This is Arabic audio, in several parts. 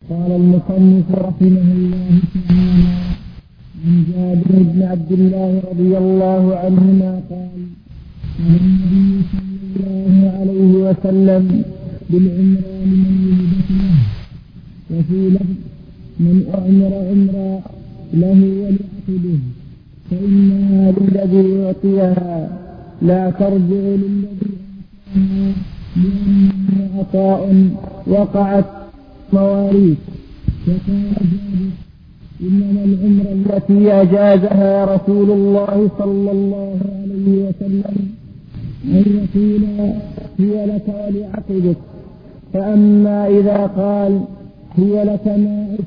قال المصنف رحمه الله تعالى عن جابر بن عبد الله رضي الله عنهما قال قال النبي صلى الله عليه وسلم بالعمران من ولدت له، وفي لفظ من أعمر عمرا له ولعقبه فإنها للذي يعطيها لا ترجع للذي أعطاها، لأنه عطاء وقعت مواريث. فقال جابر إنما العمرة التي أجازها رسول الله صلى الله عليه وسلم أن يقول هي لك ولعقبك، فأما إذا قال هي لك معك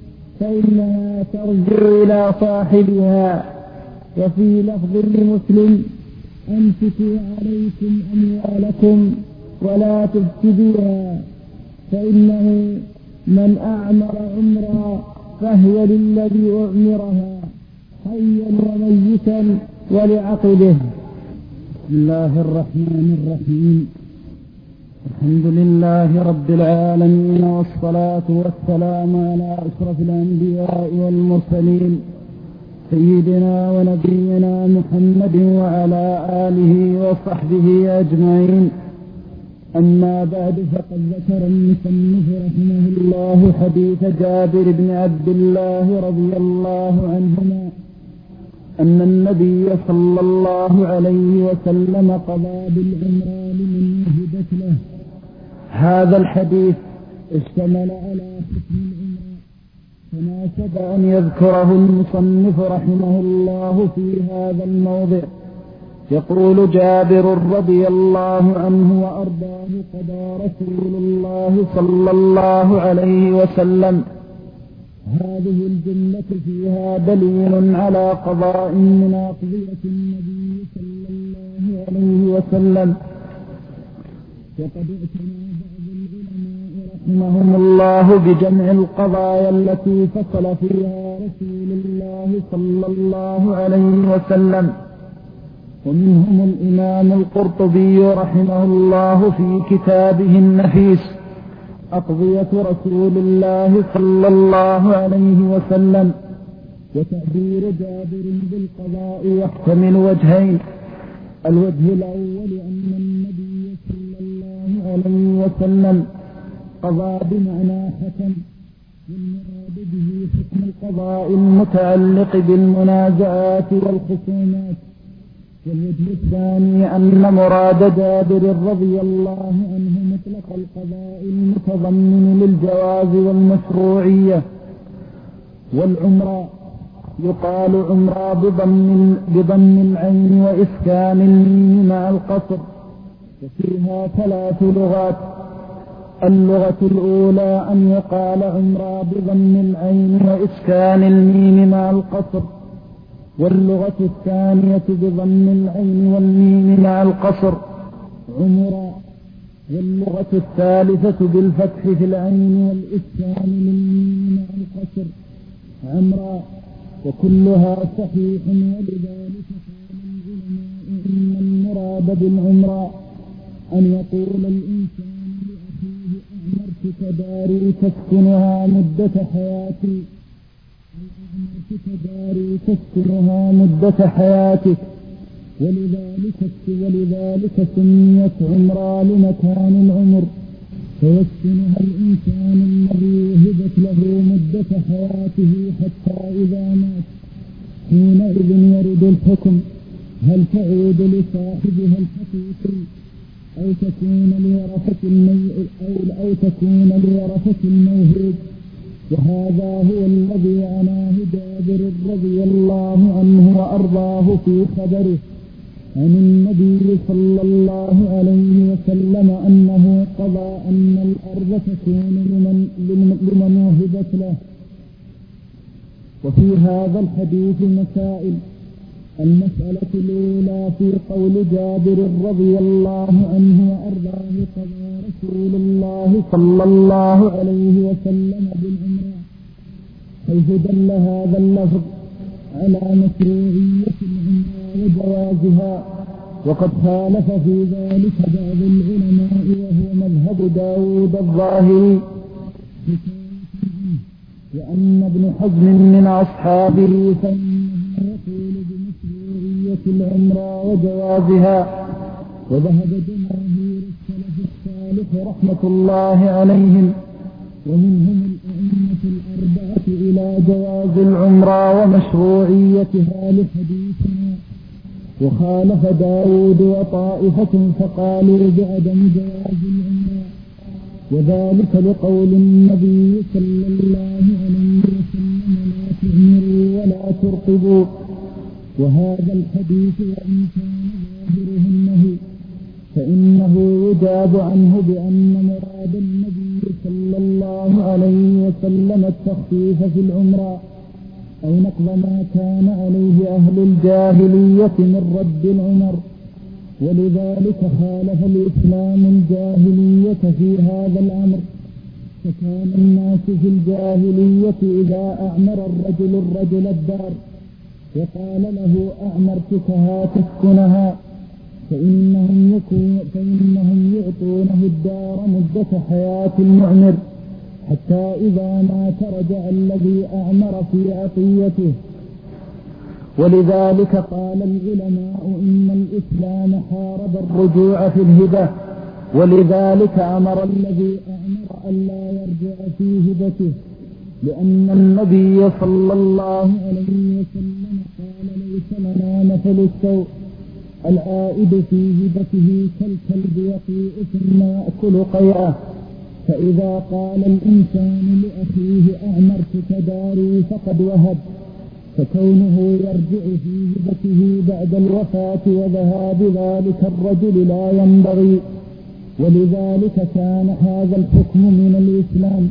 فإنها ترجع إلى صاحبها. وفي لفظ لمسلم أمسكوا عليكم أموالكم ولا تفسدوها، فإنه من أعمر عمرا فهي للذي أعمرها حيا وميتا ولعقبه. بسم الله الرحمن الرحيم. الحمد لله رب العالمين، والصلاة والسلام على أشرف الأنبياء والمرسلين سيدنا ونبينا محمد وعلى آله وصحبه أجمعين. أما بعد، فقد ذكر المصنف رحمه الله حديث جابر بن عبد الله رضي الله عنهما أن النبي صلى الله عليه وسلم قضى بالعمران من وهبت له. هذا الحديث اشتمل على حكم العمرة، فناسب أن يذكره المصنف رحمه الله في هذا الموضع. يقول جابر رضي الله عنه وأرضاه: قضى رسول الله صلى الله عليه وسلم. هذه الجملة فيها دليل على قضاء من أقضية النبي صلى الله عليه وسلم. وقد اعتنى بعض العلماء رحمهم الله بجمع القضايا التي فصل فيها رسول الله صلى الله عليه وسلم، ومنهم الإمام القرطبي رحمه الله في كتابه النفيس أقضية رسول الله صلى الله عليه وسلم. وتعبير جابر بالقضاء يحتمل وجهين: الوجه الأول أن النبي صلى الله عليه وسلم قضى بمعنى حكم، والمراد به حكم القضاء المتعلق بالمنازعات والخصومات. والوجه الثاني أن مراد جابر رضي الله عنه مطلق القضاء المتضمن للجواز والمشروعية. والعمرة يقال عمرة بضم العين وإسكان الميم مع القصر، وفيها 3 لغات: اللغة الأولى أن يقال عمرة بضم العين وإسكان الميم مع القصر، واللغة الثانية بضم العين والميم مع القصر عمرا، واللغة الثالثة بالفتح في العين والإسكان للميم مع القصر عمرا، وكلها صحيح. ولذلك قال العلماء إن المراد بالعمرة أن يقول الإنسان لأخيه: أعمرتك داري تسكنها مدة حياتك، ولذلك سميت عمرا لمكان العمر، فيسكنها الإنسان الذي وهبت له مدة حياته حتى إذا مات. حينئذ يرد الحكم: هل تعود لصاحبها الحقيقي أو تكون لورثة الموهوب. وهذا هو الذي عناه جابر رضي الله عنه وأرضاه في خبره عن النبي صلى الله عليه وسلم أنه قضى أن الأرض تكون لمن وهبت له. وفي هذا الحديث مسائل: المسألة الأولى في قول جابر رضي الله عنه وأرضاه: قضى رسول الله صلى الله عليه وسلم بالعمرة، حيث دل هذا اللفظ على مشروعية العمرة وجوازها. وقد خالف في ذلك بعض العلماء وهو مذهب داود الظاهري، حكاية وأما ابن حزم من أصحابه فإنه يقول بمشروعية العمرة وجوازها، وذهب جماهير السلف الصالح رحمة الله عليهم ومنهم الأئمة الأربعة إلى جواز العمرة ومشروعيتها لحديثنا، وخالف داود وطائفة فقالوا بعدم جواز العمرة، وذلك لقول النبي صلى الله عليه وسلم لا تعمروا ولا ترقبوا. وهذا الحديث وإن كان ظاهره النهي فإنه يجاب عنه بأن مراد النبي صلى الله عليه وسلم التخفيف في العمرة أو نقض ما كان عليه أهل الجاهلية من رد العمر، ولذلك خالف الإسلام الجاهلية في هذا الأمر. فكان الناس في الجاهلية إذا أعمر الرجل الدار وقال له أعمرتكها تسكنها فإنهم يعطونه الدار مدة حياة المعمر حتى إذا مات رجع الذي أعمر في عطيته. ولذلك قال العلماء إن الإسلام حارب الرجوع في الهبة، ولذلك أمر الذي أعمر ألا يرجع في هبته، لأن النبي صلى الله عليه وسلم قال ليس لنا مثل السوء العائد في هبته كالكلب يقيء ثم يأكل قيئه. فإذا قال الإنسان لأخيه أعمرتك داري فقد وهب، فكونه يرجع في هبته بعد الوفاة وذهاب ذلك الرجل لا ينبغي. ولذلك كان هذا الحكم من الإسلام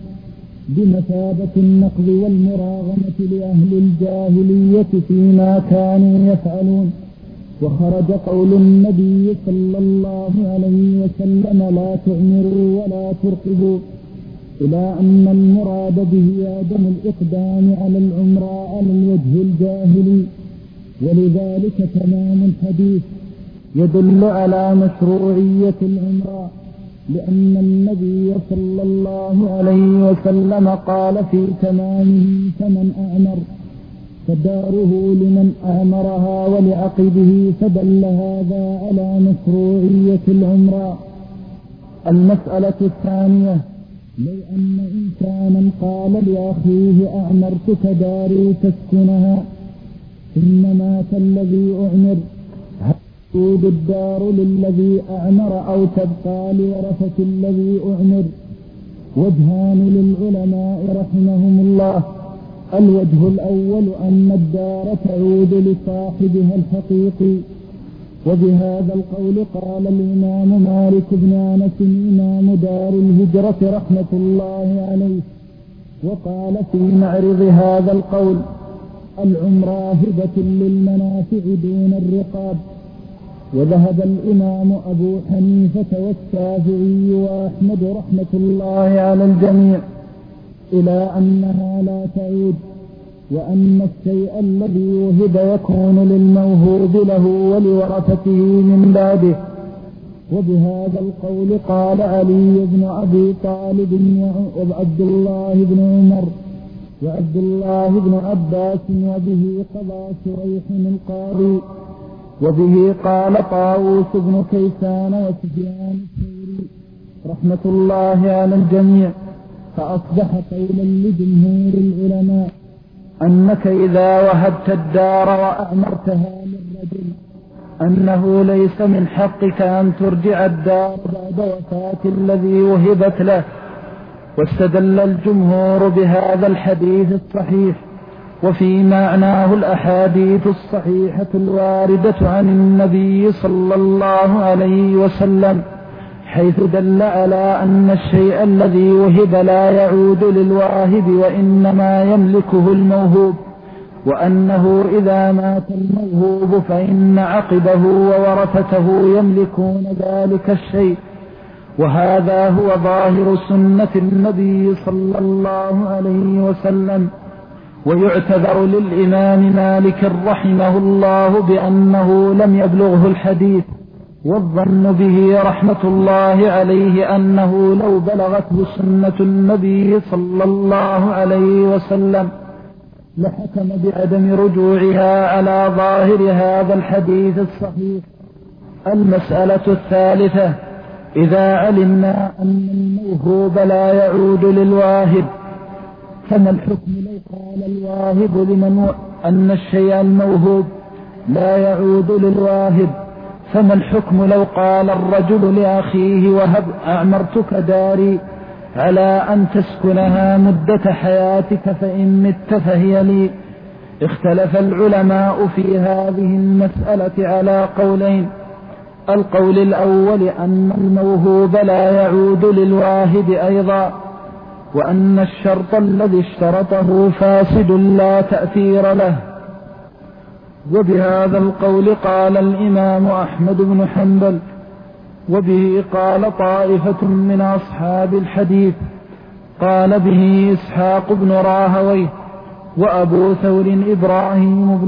بمثابة النقض والمراغمة لأهل الجاهلية فيما كانوا يفعلون. وخرج قول النبي صلى الله عليه وسلم لا تعمروا ولا ترقبوا إلى أن المراد به عدم الإقدام على العمرة على الوجه الجاهلي. ولذلك تمام الحديث يدل على مشروعية العمرة، لأن النبي صلى الله عليه وسلم قال في تمامه فمن أعمر فداره لمن أعمرها ولعقبه، فدل هذا على مشروعية العمرة. المسألة الثانية: لو أن إنسانا قال لأخيه أعمرتك داري تسكنها ثم مات الذي أعمر، هل تعود الدار للذي أعمر أو تبقى لورثة الذي أعمر؟ وجهان للعلماء رحمهم الله: الوجه الأول أن الدار تعود لصاحبها الحقيقي، وبهذا القول قال الإمام مالك بن أنس إمام دار الهجرة رحمة الله عليه. وقال في معرض هذا القول: العمرة هبة للمنافع دون الرقاب. وذهب الإمام أبو حنيفة والشافعي وأحمد رحمة الله على الجميع إلى أنها لا تعود، وأن الشيء الذي وهب يكون للموهوب له ولورثته من بعده. وبهذا القول قال علي بن أبي طالب وعبد الله بن عمر وعبد الله بن عباس، وبه قضى شريح القاضي، وبه قال طاووس بن كيسان وسفيان الثوري رحمة الله على الجميع. فأصبح قولا لجمهور العلماء أنك إذا وهبت الدار وأعمرتها للرجل أنه ليس من حقك أن ترجع الدار بعد وفاة الذي وهبت له. واستدل الجمهور بهذا الحديث الصحيح وفي معناه الأحاديث الصحيحة الواردة عن النبي صلى الله عليه وسلم، حيث دل على أن الشيء الذي وهب لا يعود للواهب وإنما يملكه الموهوب، وأنه إذا مات الموهوب فإن عقبه وورثته يملكون ذلك الشيء. وهذا هو ظاهر سنة النبي صلى الله عليه وسلم. ويعتذر للإمام مالك رحمه الله بأنه لم يبلغه الحديث، والظن به رحمة الله عليه أنه لو بلغته سنة النبي صلى الله عليه وسلم لحكم بعدم رجوعها على ظاهر هذا الحديث الصحيح. المسألة الثالثة: إذا علمنا أن الموهوب لا يعود للواهب فما الحكم لو قال الواهب لمن أن الشيء الموهوب لا يعود للواهب؟ فما الحكم لو قال الرجل لأخيه: وهب أعمرتك داري على أن تسكنها مدة حياتك فإن مت فهي لي؟ اختلف العلماء في هذه المسألة على قولين: القول الأول أن الموهوب لا يعود للواهب أيضا، وأن الشرط الذي اشترطه فاسد لا تأثير له. وبهذا القول قال الإمام أحمد بن حنبل، وبه قال طائفة من أصحاب الحديث، قال به إسحاق بن راهويه وأبو ثور إبراهيم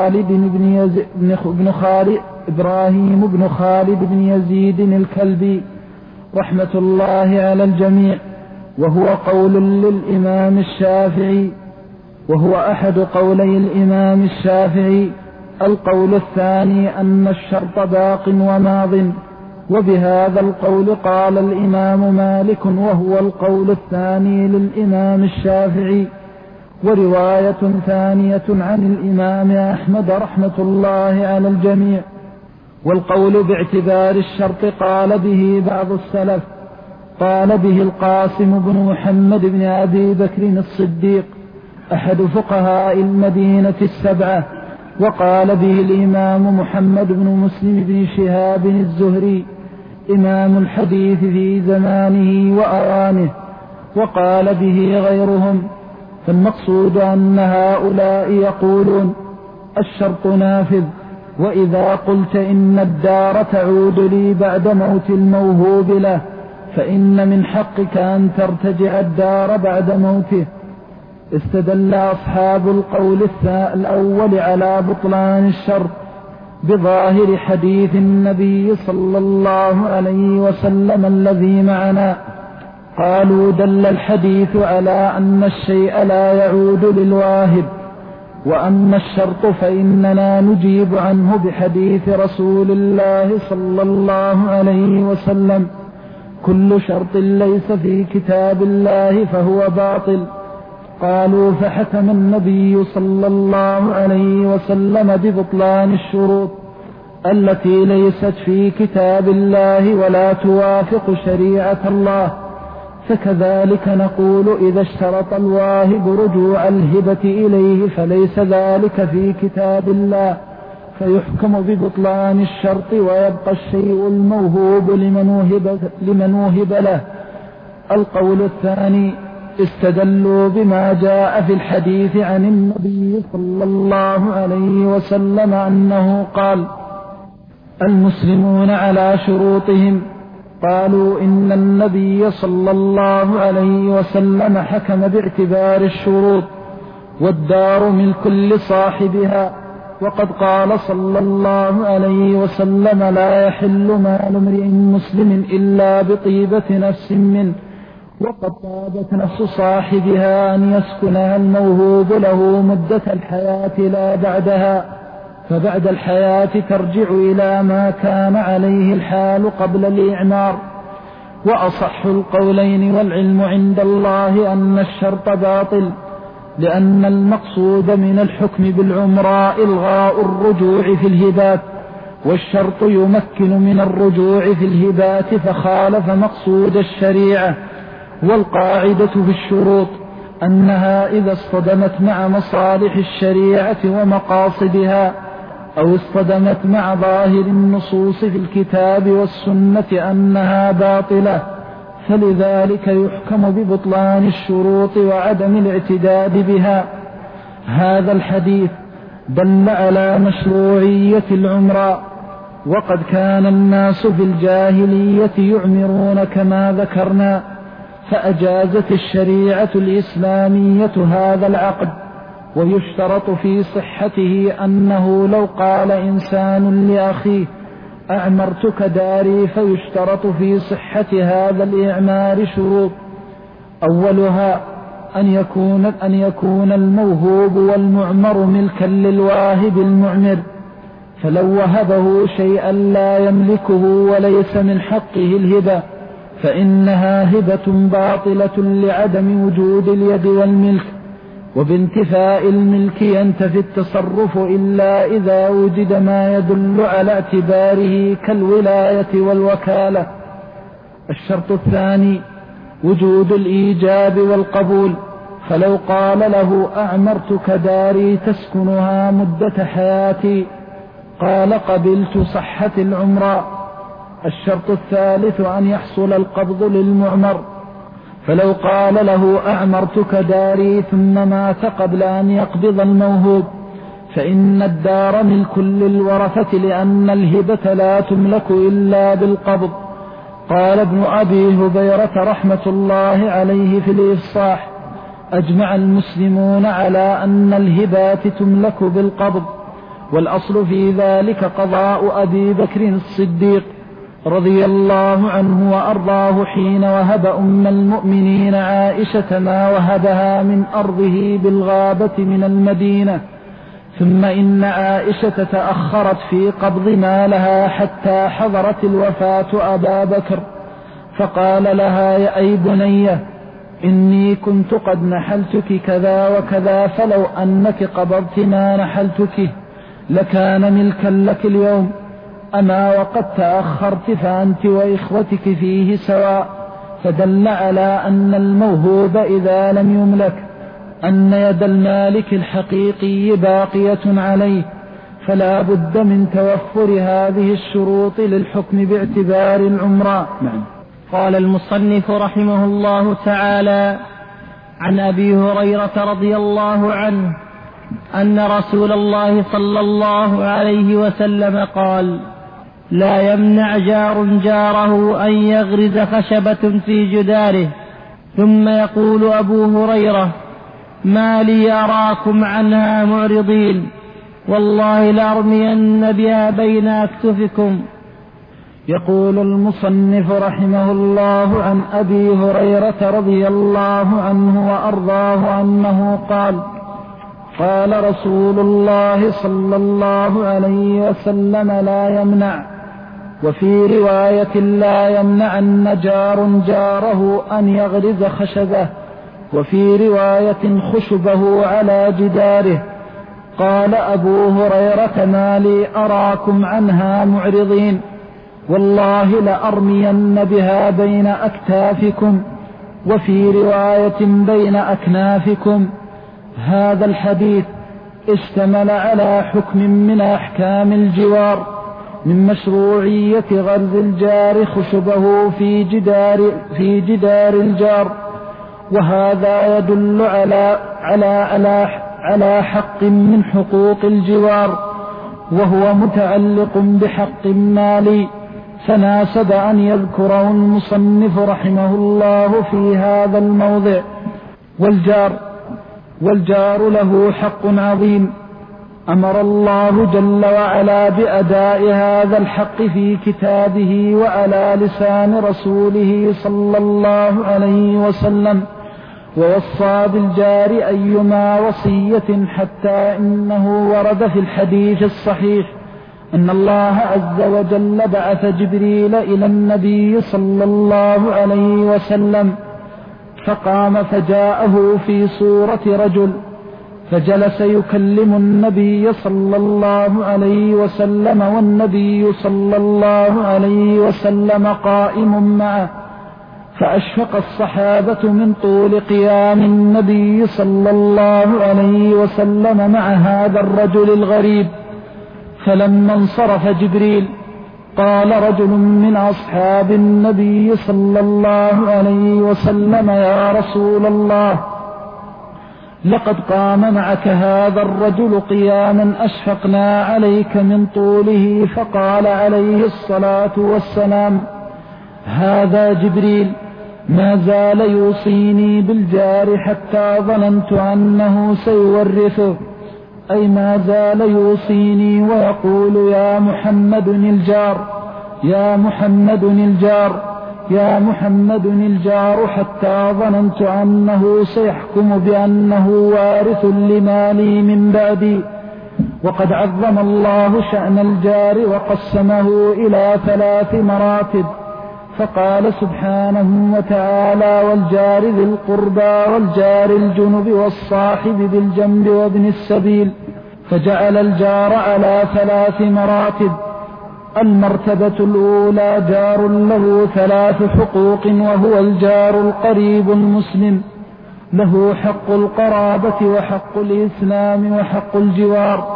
بن خالد بن يزيد الكلبي رحمة الله على الجميع، وهو قول للإمام الشافعي، وهو أحد قولي الإمام الشافعي. القول الثاني أن الشرط باق وماض، وبهذا القول قال الإمام مالك، وهو القول الثاني للإمام الشافعي. ورواية ثانية عن الإمام أحمد رحمة الله على الجميع. والقول باعتبار الشرط قال به بعض السلف، قال به القاسم بن محمد بن أبي بكر الصديق أحد فقهاء المدينة السبعة، وقال به الإمام محمد بن مسلم بن شهاب الزهري إمام الحديث في زمانه وأوانه، وقال به غيرهم. فالمقصود أن هؤلاء يقولون الشرط نافذ، وإذا قلت إن الدار تعود لي بعد موت الموهوب له فإن من حقك أن ترتجع الدار بعد موته. استدل أصحاب القول الأول على بطلان الشرط بظاهر حديث النبي صلى الله عليه وسلم الذي معنا. قالوا دل الحديث على أن الشيء لا يعود للواهب، وأما الشرط فإننا نجيب عنه بحديث رسول الله صلى الله عليه وسلم: كل شرط ليس في كتاب الله فهو باطل. قالوا فحكم النبي صلى الله عليه وسلم ببطلان الشروط التي ليست في كتاب الله ولا توافق شريعة الله. فكذلك نقول إذا اشترط الواهب رجوع الهبة إليه فليس ذلك في كتاب الله، فيحكم ببطلان الشرط ويبقى الشيء الموهوب لمن وهب له. القول الثاني: استدلوا بما جاء في الحديث عن النبي صلى الله عليه وسلم أنه قال: المسلمون على شروطهم. قالوا إن النبي صلى الله عليه وسلم حكم باعتبار الشروط، والدار ملك لصاحبها، وقد قال صلى الله عليه وسلم: لا يحل مال امرئ مسلم إلا بطيبة نفس منه، وقد طابت نفس صاحبها أن يسكنها الموهوب له مدة الحياة لا بعدها، فبعد الحياة ترجع إلى ما كان عليه الحال قبل الإعمار. وأصح القولين والعلم عند الله أن الشرط باطل، لأن المقصود من الحكم بالعمراء إلغاء الرجوع في الهبات، والشرط يمكن من الرجوع في الهبات فخالف مقصود الشريعة. والقاعدة في الشروط أنها إذا اصطدمت مع مصالح الشريعة ومقاصدها أو اصطدمت مع ظاهر النصوص في الكتاب والسنة أنها باطلة، فلذلك يحكم ببطلان الشروط وعدم الاعتداد بها. هذا الحديث دل على مشروعية العمرة، وقد كان الناس في الجاهلية يعمرون كما ذكرنا، فأجازت الشريعة الإسلامية هذا العقد. ويشترط في صحته أنه لو قال إنسان لأخيه: أعمرتك داري، فيشترط في صحة هذا الإعمار شروط. أولها أن يكون الموهوب والمعمر ملكا للواهب المعمر، فلو وهبه شيئا لا يملكه وليس من حقه الهبة فإنها هبة باطلة لعدم وجود اليد والملك. وبانتفاء الملك ينتفي التصرف إلا إذا وجد ما يدل على اعتباره كالولاية والوكالة. الشرط الثاني وجود الإيجاب والقبول، فلو قال له أعمرتك داري تسكنها مدة حياتي قال قبلت صحة العمر. الشرط الثالث أن يحصل القبض للمعمر، فلو قال له أعمرتك داري ثم مات قبل أن يقبض الموهوب فإن الدار ملك للورثة، لأن الهبة لا تملك إلا بالقبض. قال ابن أبي هبيرة رحمة الله عليه في الإفصاح: أجمع المسلمون على أن الهبات تملك بالقبض، والأصل في ذلك قضاء أبي بكر الصديق رضي الله عنه وأرضاه حين وهب أم المؤمنين عائشة ما وهبها من أرضه بالغابة من المدينة. ثم إن عائشة تأخرت في قبض مالها حتى حضرت الوفاة أبا بكر، فقال لها: يا أي بنية، إني كنت قد نحلتك كذا وكذا، فلو أنك قبضت ما نحلتك لكان ملكا لك اليوم، أما وقد تأخرت فأنت وإخوتك فيه سواء. فدل على أن الموهوب إذا لم يملك أن يد المالك الحقيقي باقية عليه، فلا بد من توفر هذه الشروط للحكم باعتبار العمرة. قال المصنف رحمه الله تعالى: عن أبي هريرة رضي الله عنه أن رسول الله صلى الله عليه وسلم قال: لا يمنع جار جاره أن يغرز خشبة في جداره. ثم يقول أبو هريرة: ما لي أراكم عنها معرضين، والله لأرمين بها بين أكتفكم. يقول المصنف رحمه الله عن أبي هريرة رضي الله عنه وأرضاه أنه قال: قال رسول الله صلى الله عليه وسلم: لا يمنع. وفي رواية: لا يمنعن جار جاره أن يغرز خشبه. وفي رواية: خشبه على جداره. قال أبو هريرة: ما لي أراكم عنها معرضين، والله لأرمين بها بين أكتافكم. وفي رواية: بين أكنافكم. هذا الحديث اشتمل على حكم من أحكام الجوار، من مشروعية غرز الجار خشبه في جدار الجار، وهذا يدل على حق من حقوق الجوار، وهو متعلق بحق مالي، فناسب أن يذكره المصنف رحمه الله في هذا الموضع. والجار له حق عظيم، أمر الله جل وعلا بأداء هذا الحق في كتابه وعلى لسان رسوله صلى الله عليه وسلم، ووصى بالجار أيما وصية، حتى إنه ورد في الحديث الصحيح أن الله عز وجل بعث جبريل إلى النبي صلى الله عليه وسلم، فقام فجاءه في صورة رجل، فجلس يكلم النبي صلى الله عليه وسلم، والنبي صلى الله عليه وسلم قائم معه، فأشفق الصحابة من طول قيام النبي صلى الله عليه وسلم مع هذا الرجل الغريب. فلما انصرف جبريل قال رجل من أصحاب النبي صلى الله عليه وسلم: يا رسول الله، لقد قام معك هذا الرجل قياما أشفقنا عليك من طوله. فقال عليه الصلاة والسلام: هذا جبريل، ما زال يوصيني بالجار حتى ظننت أنه سيورثه. أي ما زال يوصيني ويقول يا محمد الجار، يا محمد الجار، يا محمد الجار، حتى ظننت أنه سيحكم بأنه وارث لمالي من بعدي. وقد عظم الله شأن الجار وقسمه إلى 3 مراتب، فقال سبحانه وتعالى: والجار ذي القربى والجار الجنب والصاحب بالجنب وابن السبيل، فجعل الجار على 3 مراتب. المرتبة الأولى جار له 3 حقوق، وهو الجار القريب المسلم، له حق القرابة وحق الإسلام وحق الجوار،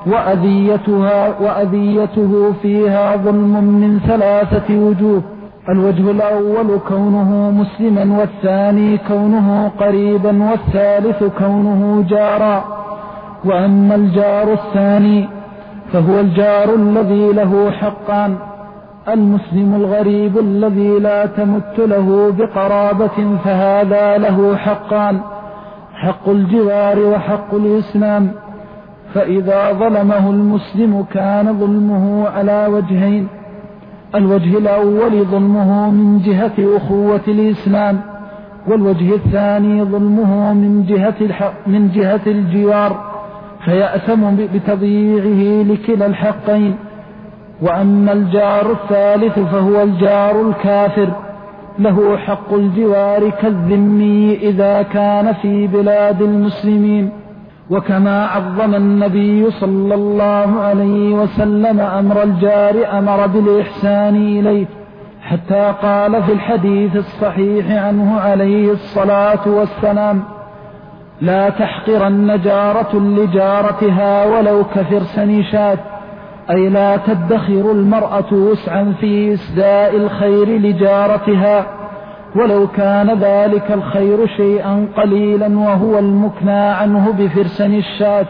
وأذيته فيها ظلم من 3 وجوه: الوجه الأول كونه مسلما، والثاني كونه قريبا، والثالث كونه جارا. وأما الجار الثاني فهو الجار الذي له حقان: المسلم الغريب الذي لا تمت له بقرابة، فهذا له حقان: حق الجوار وحق الإسلام. فإذا ظلمه المسلم كان ظلمه على وجهين: الوجه الأول ظلمه من جهة أخوة الإسلام، والوجه الثاني ظلمه من جهة الجوار، فيأثم بتضييعه لكلا الحقين. وأما الجار الثالث فهو الجار الكافر، له حق الجوار كالذمي إذا كان في بلاد المسلمين. وكما عظم النبي صلى الله عليه وسلم أمر الجار أمر بالإحسان إليه، حتى قال في الحديث الصحيح عنه عليه الصلاة والسلام: لا تحقرن جارة لجارتها ولو كفرس نشاة، أي لا تدخر المرأة وسعا في إسداء الخير لجارتها ولو كان ذلك الخير شيئا قليلا، وهو المكنى عنه بفرسن الشاة.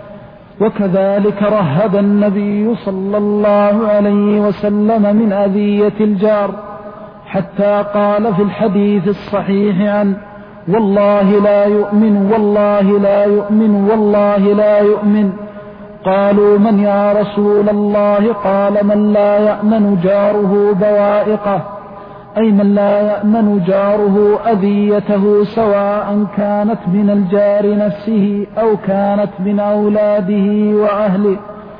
وكذلك رهب النبي صلى الله عليه وسلم من أذية الجار، حتى قال في الحديث الصحيح عنه: والله لا يؤمن، والله لا يؤمن، والله لا يؤمن. قالوا: من يا رسول الله؟ قال: من لا يأمن جاره بوائقه، أي من لا يأمن جاره أذيته، سواء كانت من الجار نفسه أو كانت من أولاده وأهله.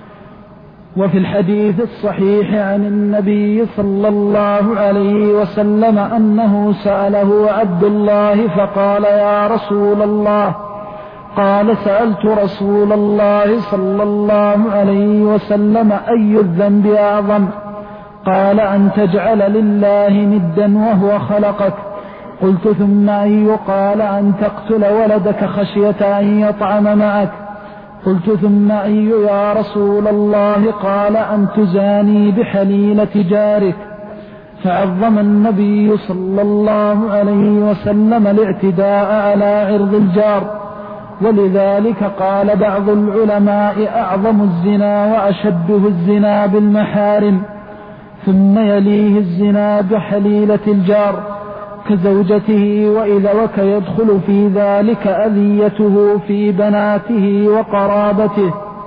وفي الحديث الصحيح عن النبي صلى الله عليه وسلم أنه سأله عبد الله فقال: يا رسول الله. قال: سألت رسول الله صلى الله عليه وسلم: أي الذنب أعظم؟ قال: أن تجعل لله ندا وهو خلقك. قلت: ثم أي؟ قال: أن تقتل ولدك خشية أن يطعم معك. قلت: ثم أي يا رسول الله؟ قال: أن تزاني بحليلة جارك. فعظم النبي صلى الله عليه وسلم الاعتداء على عرض الجار، ولذلك قال بعض العلماء: أعظم الزنا وأشده الزنا بالمحارم، ثم يليه الزنا بحليلة الجار كزوجته، وإذا يدخل في ذلك أذيته في بناته وقرابته.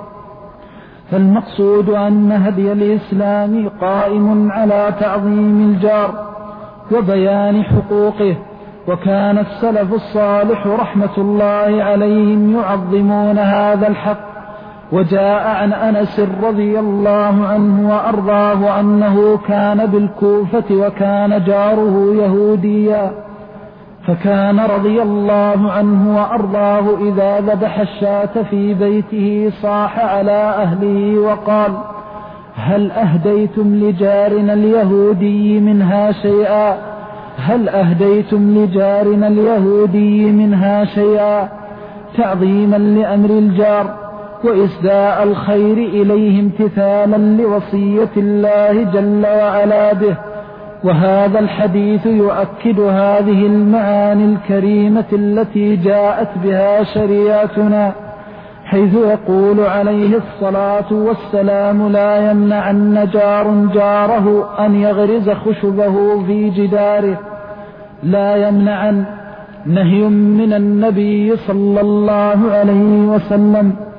فالمقصود أن هدي الإسلام قائم على تعظيم الجار وبيان حقوقه، وكان السلف الصالح رحمة الله عليهم يعظمون هذا الحق. وجاء عن أنس رضي الله عنه وأرضاه أنه كان بالكوفة وكان جاره يهوديا، فكان رضي الله عنه وأرضاه إذا ذبح الشاة في بيته صاح على أهله وقال: هل أهديتم لجارنا اليهودي منها شيئا؟ هل أهديتم لجارنا اليهودي منها شيئا؟ تعظيما لأمر الجار وإسداء الخير إليه امتثالا لوصية الله جل وعلا به. وهذا الحديث يؤكد هذه المعاني الكريمة التي جاءت بها شريعتنا، حيث يقول عليه الصلاة والسلام: لا يمنعن جار جاره أن يغرز خشبه في جداره. لا يمنعن نهي من النبي صلى الله عليه وسلم،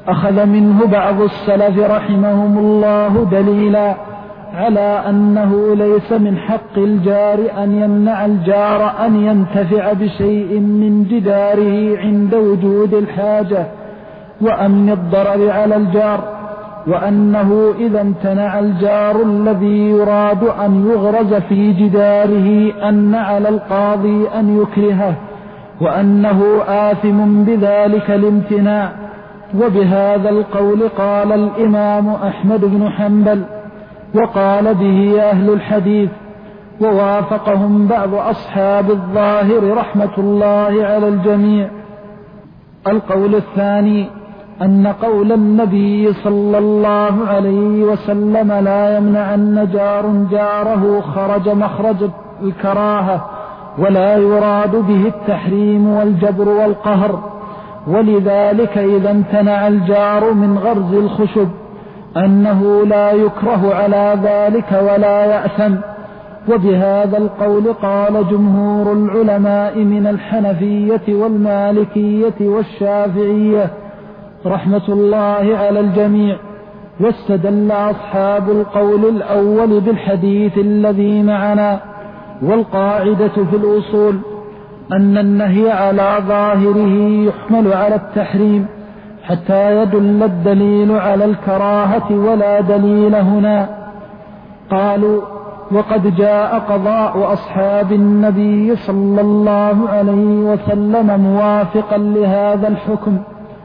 أخذ منه بعض السلف رحمهم الله دليلا على أنه ليس من حق الجار أن يمنع الجار أن ينتفع بشيء من جداره عند وجود الحاجة وأمن الضرر على الجار، وأنه إذا امتنع الجار الذي يراد أن يغرز في جداره أن على القاضي أن يكرهه، وأنه آثم بذلك الامتناع. وبهذا القول قال الإمام أحمد بن حنبل، وقال به أهل الحديث، ووافقهم بعض أصحاب الظاهر رحمة الله على الجميع. القول الثاني أن قول النبي صلى الله عليه وسلم لا يمنعن جار جاره خرج مخرج الكراهة، ولا يراد به التحريم والجبر والقهر، ولذلك إذا امتنع الجار من غرز الخشب أنه لا يكره على ذلك ولا يأثم. وبهذا القول قال جمهور العلماء من الحنفية والمالكية والشافعية رحمة الله على الجميع. واستدل أصحاب القول الأول بالحديث الذي معنا. والقاعدة في الأصول أن النهي على ظاهره يحمل على التحريم حتى يدل الدليل على الكراهة ولا دليل هنا. قالوا وقد جاء قضاء أصحاب النبي صلى الله عليه وسلم موافقا لهذا الحكم،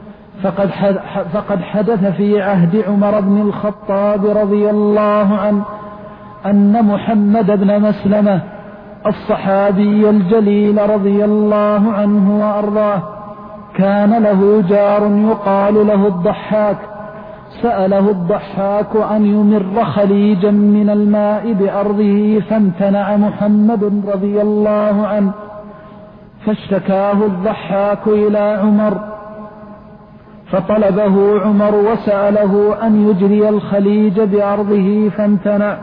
فقد حدث في عهد عمر بن الخطاب رضي الله عنه أن محمد بن مسلمة الصحابي الجليل رضي الله عنه وأرضاه كان له جار يقال له الضحاك، سأله الضحاك أن يمر خليجا من الماء بأرضه فامتنع محمد رضي الله عنه، فاشتكاه الضحاك إلى عمر، فطلبه عمر وسأله أن يجري الخليج بأرضه فامتنع،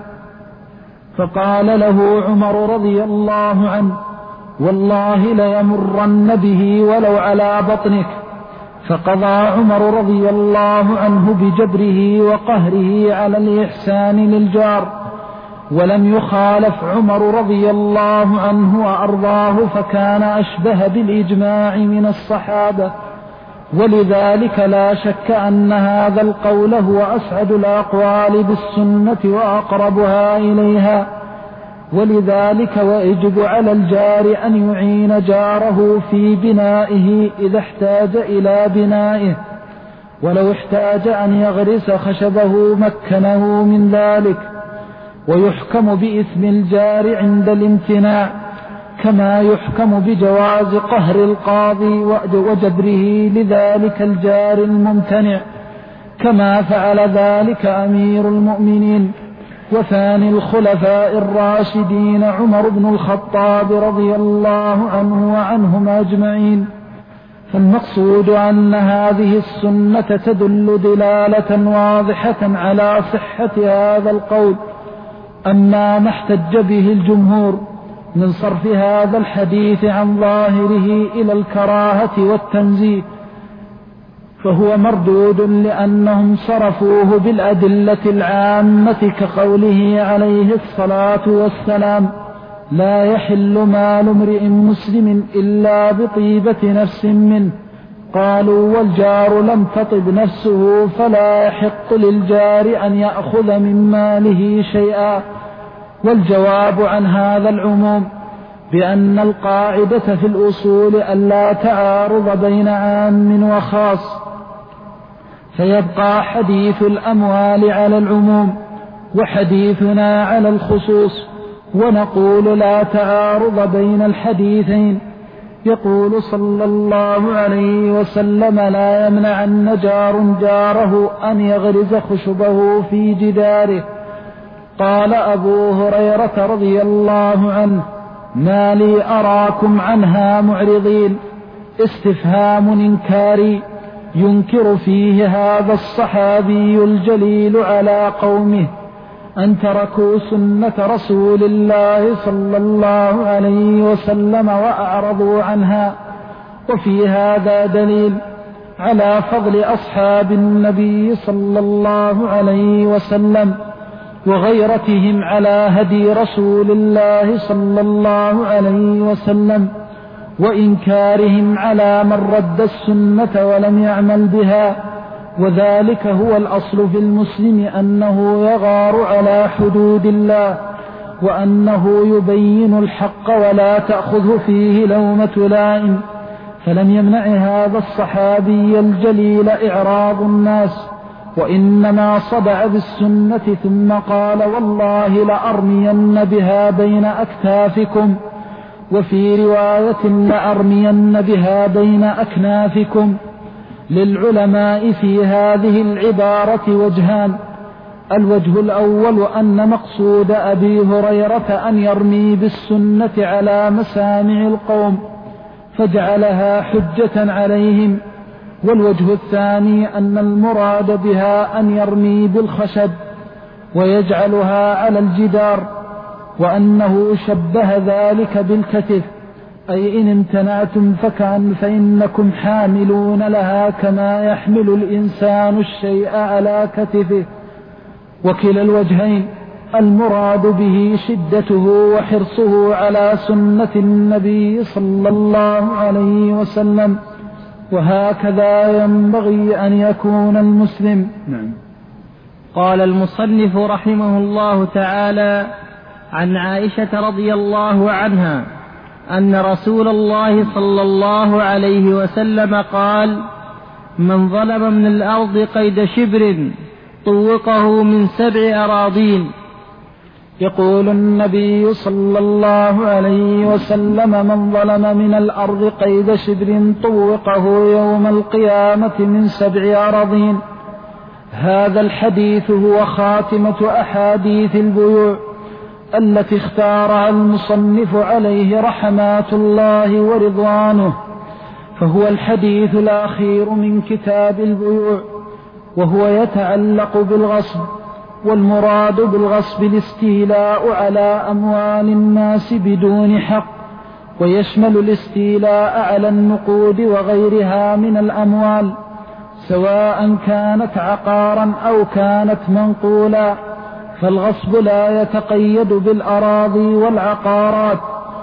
فقال له عمر رضي الله عنه والله ليمرن به ولو على بطنك. فقضى عمر رضي الله عنه بجبره وقهره على الإحسان للجار، ولم يخالف عمر رضي الله عنه وأرضاه، فكان أشبه بالإجماع من الصحابة. ولذلك لا شك أن هذا القول هو أسعد الأقوال بالسنة وأقربها إليها. ولذلك ويجب على الجار أن يعين جاره في بنائه إذا احتاج إلى بنائه، ولو احتاج أن يغرس خشبه مكنه من ذلك. ويحكم بإثم الجار عند الامتناع كما يحكم بجواز قهر القاضي وجبره لذلك الجار الممتنع، كما فعل ذلك أمير المؤمنين وثاني الخلفاء الراشدين عمر بن الخطاب رضي الله عنه وعنهم أجمعين. فالمقصود أن هذه السنة تدل دلالة واضحة على صحة هذا القول. أما ما احتج به الجمهور من صرف هذا الحديث عن ظاهره إلى الكراهة والتنزيه فهو مردود، لأنهم صرفوه بالأدلة العامة كقوله عليه الصلاة والسلام لا يحل مال امرئ مسلم إلا بطيبة نفس منه. قالوا والجار لم تطب نفسه فلا يحق للجار أن يأخذ من ماله شيئا. والجواب عن هذا العموم بأن القاعدة في الأصول ألا تعارض بين عام وخاص، فيبقى حديث الأموال على العموم وحديثنا على الخصوص، ونقول لا تعارض بين الحديثين. يقول صلى الله عليه وسلم لا يمنعن جار جاره أن يغرز خشبه في جداره. قال أبو هريرة رضي الله عنه ما لي أراكم عنها معرضين، استفهام إنكاري ينكر فيه هذا الصحابي الجليل على قومه أن تركوا سنة رسول الله صلى الله عليه وسلم وأعرضوا عنها. وفي هذا دليل على فضل أصحاب النبي صلى الله عليه وسلم وغيرتهم على هدي رسول الله صلى الله عليه وسلم، وإنكارهم على من رد السنة ولم يعمل بها. وذلك هو الأصل في المسلم، أنه يغار على حدود الله، وأنه يبين الحق ولا تأخذه فيه لومة لائم. فلم يمنع هذا الصحابي الجليل إعراض الناس، وإنما صدع بالسنة ثم قال: والله لأرمين بها بين أكتافكم، وفي رواية: لأرمين بها بين أكنافكم. للعلماء في هذه العبارة وجهان: الوجه الأول أن مقصود أبي هريرة أن يرمي بالسنة على مسامع القوم فجعلها حجة عليهم، والوجه الثاني أن المراد بها أن يرمي بالخشب ويجعلها على الجدار، وأنه شبه ذلك بالكتف، أي إن امتنعتم فإنكم حاملون لها كما يحمل الإنسان الشيء على كتفه. وكلا الوجهين المراد به شدته وحرصه على سنة النبي صلى الله عليه وسلم، وهكذا ينبغي أن يكون المسلم. نعم. قال المصنف رحمه الله تعالى: عن عائشة رضي الله عنها أن رسول الله صلى الله عليه وسلم قال: من ظلم من الأرض قيد شبر طوقه من 7 أراضين. يقول النبي صلى الله عليه وسلم: من ظلم من الأرض قيد شبر طوقه يوم القيامة من 7 أراضين. هذا الحديث هو خاتمة أحاديث البيوع التي اختارها المصنف عليه رحمات الله ورضوانه، فهو الحديث الأخير من كتاب البيوع، وهو يتعلق بالغصب. والمراد بالغصب الاستيلاء على أموال الناس بدون حق، ويشمل الاستيلاء على النقود وغيرها من الأموال، سواء كانت عقارا أو كانت منقولا. فالغصب لا يتقيد بالأراضي والعقارات،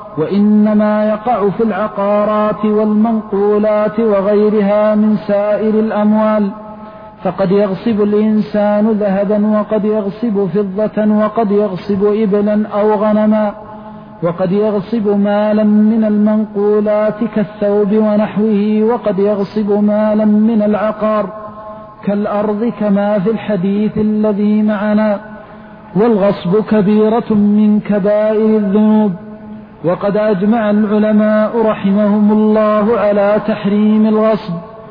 وإنما يقع في العقارات والمنقولات وغيرها من سائر الأموال. فقد يغصب الإنسان ذهبا، وقد يغصب فضة، وقد يغصب إبلا أو غنما، وقد يغصب مالا من المنقولات كالثوب ونحوه، وقد يغصب مالا من العقار كالأرض كما في الحديث الذي معنا. والغصب كبيرة من كبائر الذنوب، وقد أجمع العلماء رحمهم الله على تحريم الغصب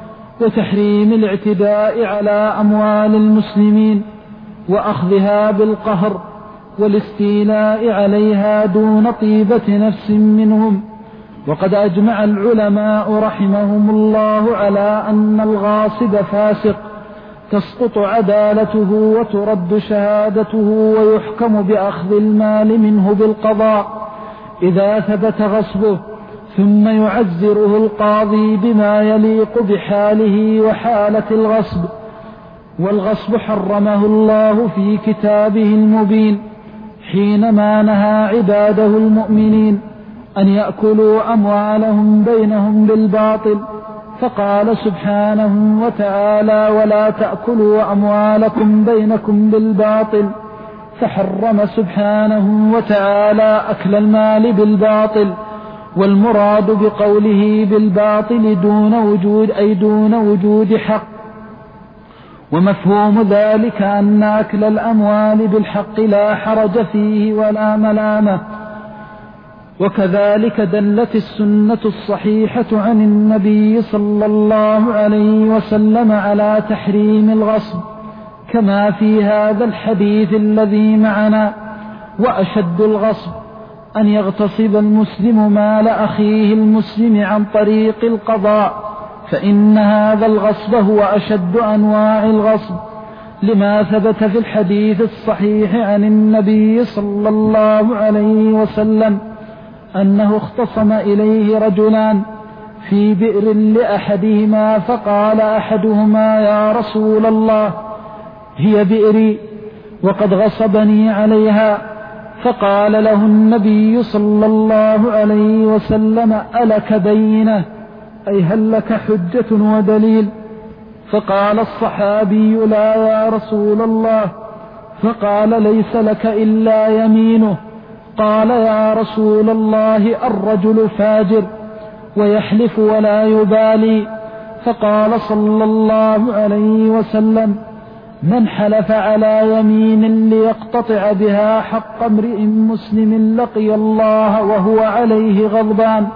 وتحريم الاعتداء على أموال المسلمين وأخذها بالقهر والاستيلاء عليها دون طيبة نفس منهم. وقد أجمع العلماء رحمهم الله على أن الغاصب فاسق تسقط عدالته وترد شهادته، ويحكم بأخذ المال منه بالقضاء إذا ثبت غصبه، ثم يعزره القاضي بما يليق بحاله وحالة الغصب. والغصب حرمه الله في كتابه المبين حينما نهى عباده المؤمنين أن يأكلوا أموالهم بينهم بالباطل، فقال سبحانه وتعالى: ولا تأكلوا أموالكم بينكم بالباطل. فحرم سبحانه وتعالى أكل المال بالباطل. والمراد بقوله بالباطل دون وجود، أي دون وجود حق. ومفهوم ذلك أن أكل الأموال بالحق لا حرج فيه ولا ملامة. وكذلك دلت السنة الصحيحة عن النبي صلى الله عليه وسلم على تحريم الغصب كما في هذا الحديث الذي معنا. وأشد الغصب أن يغتصب المسلم مال أخيه المسلم عن طريق القضاء، فإن هذا الغصب هو أشد أنواع الغصب، لما ثبت في الحديث الصحيح عن النبي صلى الله عليه وسلم أنه اختصم إليه رجلان في بئر لأحدهما، فقال أحدهما: يا رسول الله، هي بئري وقد غصبني عليها. فقال له النبي صلى الله عليه وسلم: ألك بينة؟ أي هل لك حجة ودليل؟ فقال الصحابي: لا يا رسول الله. فقال: ليس لك إلا يمينه. قال: يا رسول الله، الرجل فاجر ويحلف ولا يبالي. فقال صلى الله عليه وسلم: من حلف على يمين ليقتطع بها حق امرئ مسلم لقي الله وهو عليه غضبان.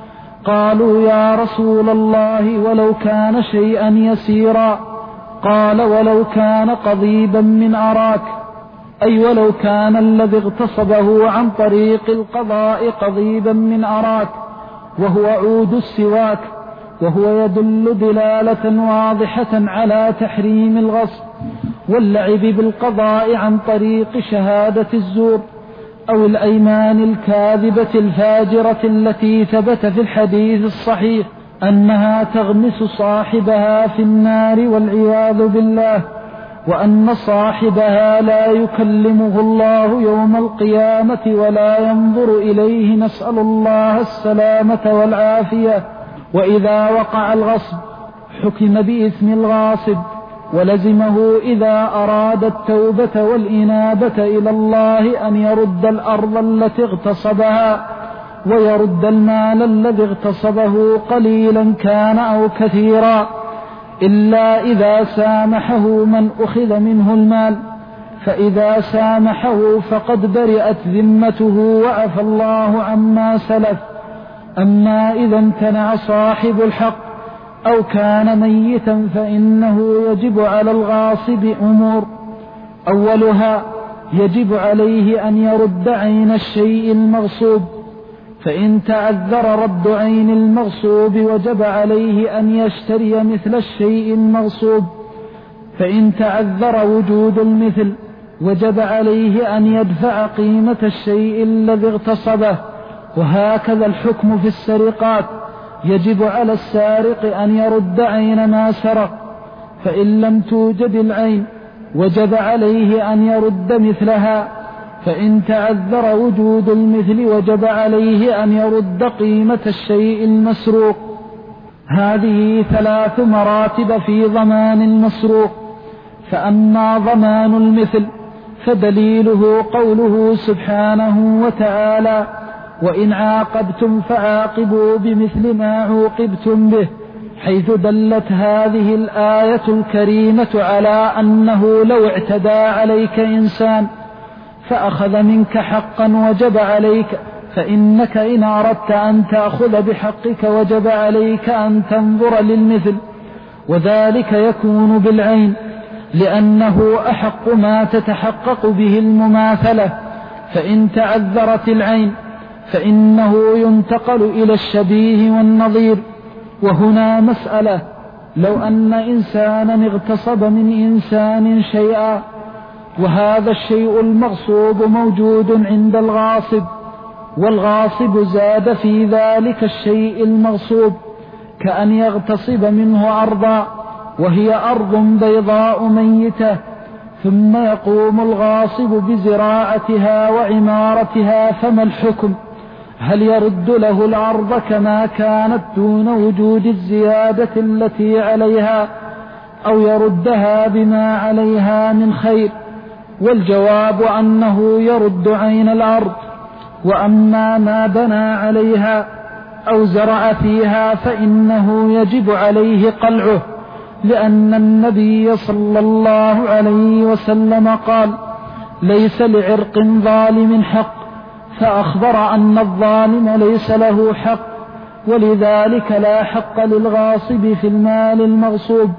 قالوا: يا رسول الله، ولو كان شيئا يسيرا؟ قال: ولو كان قضيبا من أراك، أي ولو كان الذي اغتصبه عن طريق القضاء قضيبا من أراك، وهو عود السواك، وهو يدل دلالة واضحة على تحريم الغصب واللعب بالقضاء عن طريق شهادة الزور أو الأيمان الكاذبة الفاجرة التي ثبت في الحديث الصحيح أنها تغمس صاحبها في النار والعياذ بالله، وأن صاحبها لا يكلمه الله يوم القيامة ولا ينظر إليه، نسأل الله السلامة والعافية. وإذا وقع الغصب حكم بإثم الغاصب، ولزمه إذا أراد التوبة والإنابة إلى الله أن يرد الأرض التي اغتصبها، ويرد المال الذي اغتصبه قليلا كان أو كثيرا، إلا إذا سامحه من أخذ منه المال، فإذا سامحه فقد برئت ذمته وعفى الله عما سلف. أما إذا امتنع صاحب الحق أو كان ميتا فإنه يجب على الغاصب أمور: أولها يجب عليه أن يرد عين الشيء المغصوب، فإن تعذر رد عين المغصوب وجب عليه أن يشتري مثل الشيء المغصوب، فإن تعذر وجود المثل وجب عليه أن يدفع قيمة الشيء الذي اغتصبه. وهكذا الحكم في السرقات: يجب على السارق أن يرد عين ما سرق، فإن لم توجد العين وجب عليه أن يرد مثلها، فإن تعذر وجود المثل وجب عليه أن يرد قيمة الشيء المسروق. هذه 3 مراتب في ضمان المسروق. فأما ضمان المثل فدليله قوله سبحانه وتعالى: وإن عاقبتم فعاقبوا بمثل ما عوقبتم به، حيث دلت هذه الآية الكريمة على أنه لو اعتدى عليك إنسان فأخذ منك حقا وجب عليك، فإنك إن أردت أن تأخذ بحقك وجب عليك أن تنظر للمثل، وذلك يكون بالعين، لأنه أحق ما تتحقق به المماثلة. فإن تعذرت العين فإنه ينتقل إلى الشبيه والنظير. وهنا مسألة: لو أن إنسانا اغتصب من إنسان شيئا، وهذا الشيء المغصوب موجود عند الغاصب، والغاصب زاد في ذلك الشيء المغصوب، كأن يغتصب منه أرضا وهي أرض بيضاء ميتة، ثم يقوم الغاصب بزراعتها وعمارتها، فما الحكم؟ هل يرد له الأرض كما كانت دون وجود الزيادة التي عليها، أو يردها بما عليها من خير؟ والجواب أنه يرد عين الأرض. وأما ما بنى عليها أو زرع فيها فإنه يجب عليه قلعه، لأن النبي صلى الله عليه وسلم قال: ليس لعرق ظالم حق، فأخبر أن الظالم ليس له حق، ولذلك لا حق للغاصب في المال المغصوب.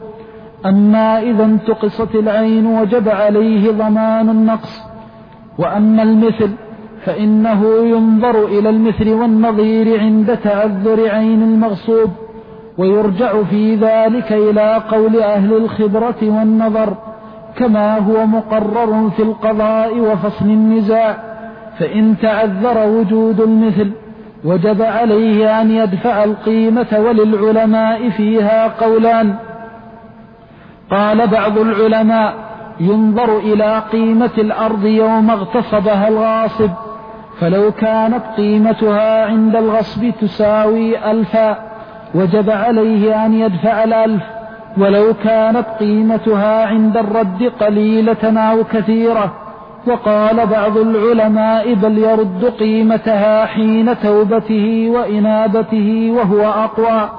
أما إذا انتقصت العين وجب عليه ضمان النقص. وأما المثل فإنه ينظر إلى المثل والنظير عند تعذر عين المغصوب، ويرجع في ذلك إلى قول أهل الخبرة والنظر، كما هو مقرر في القضاء وفصل النزاع. فإن تعذر وجود المثل وجب عليه أن يدفع القيمة. وللعلماء فيها قولان: قال بعض العلماء: ينظر إلى قيمة الأرض يوم اغتصبها الغاصب، فلو كانت قيمتها عند الغصب تساوي 1000 وجب عليه أن يدفع 1000، ولو كانت قيمتها عند الرد قليلة أو كثيرة. وقال بعض العلماء: بل يرد قيمتها حين توبته وإنابته، وهو أقوى،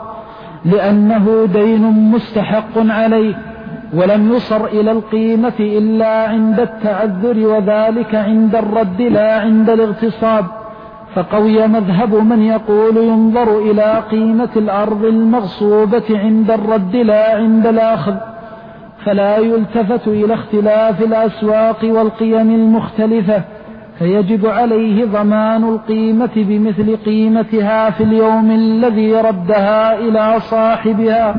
لأنه دين مستحق عليه، ولم يصر إلى القيمة إلا عند التعذر، وذلك عند الرد لا عند الاغتصاب. فقوي مذهب من يقول ينظر إلى قيمة الأرض المغصوبة عند الرد لا عند الأخذ، فلا يلتفت إلى اختلاف الأسواق والقيم المختلفة، فيجب عليه ضمان القيمة بمثل قيمتها في اليوم الذي ردها إلى صاحبها.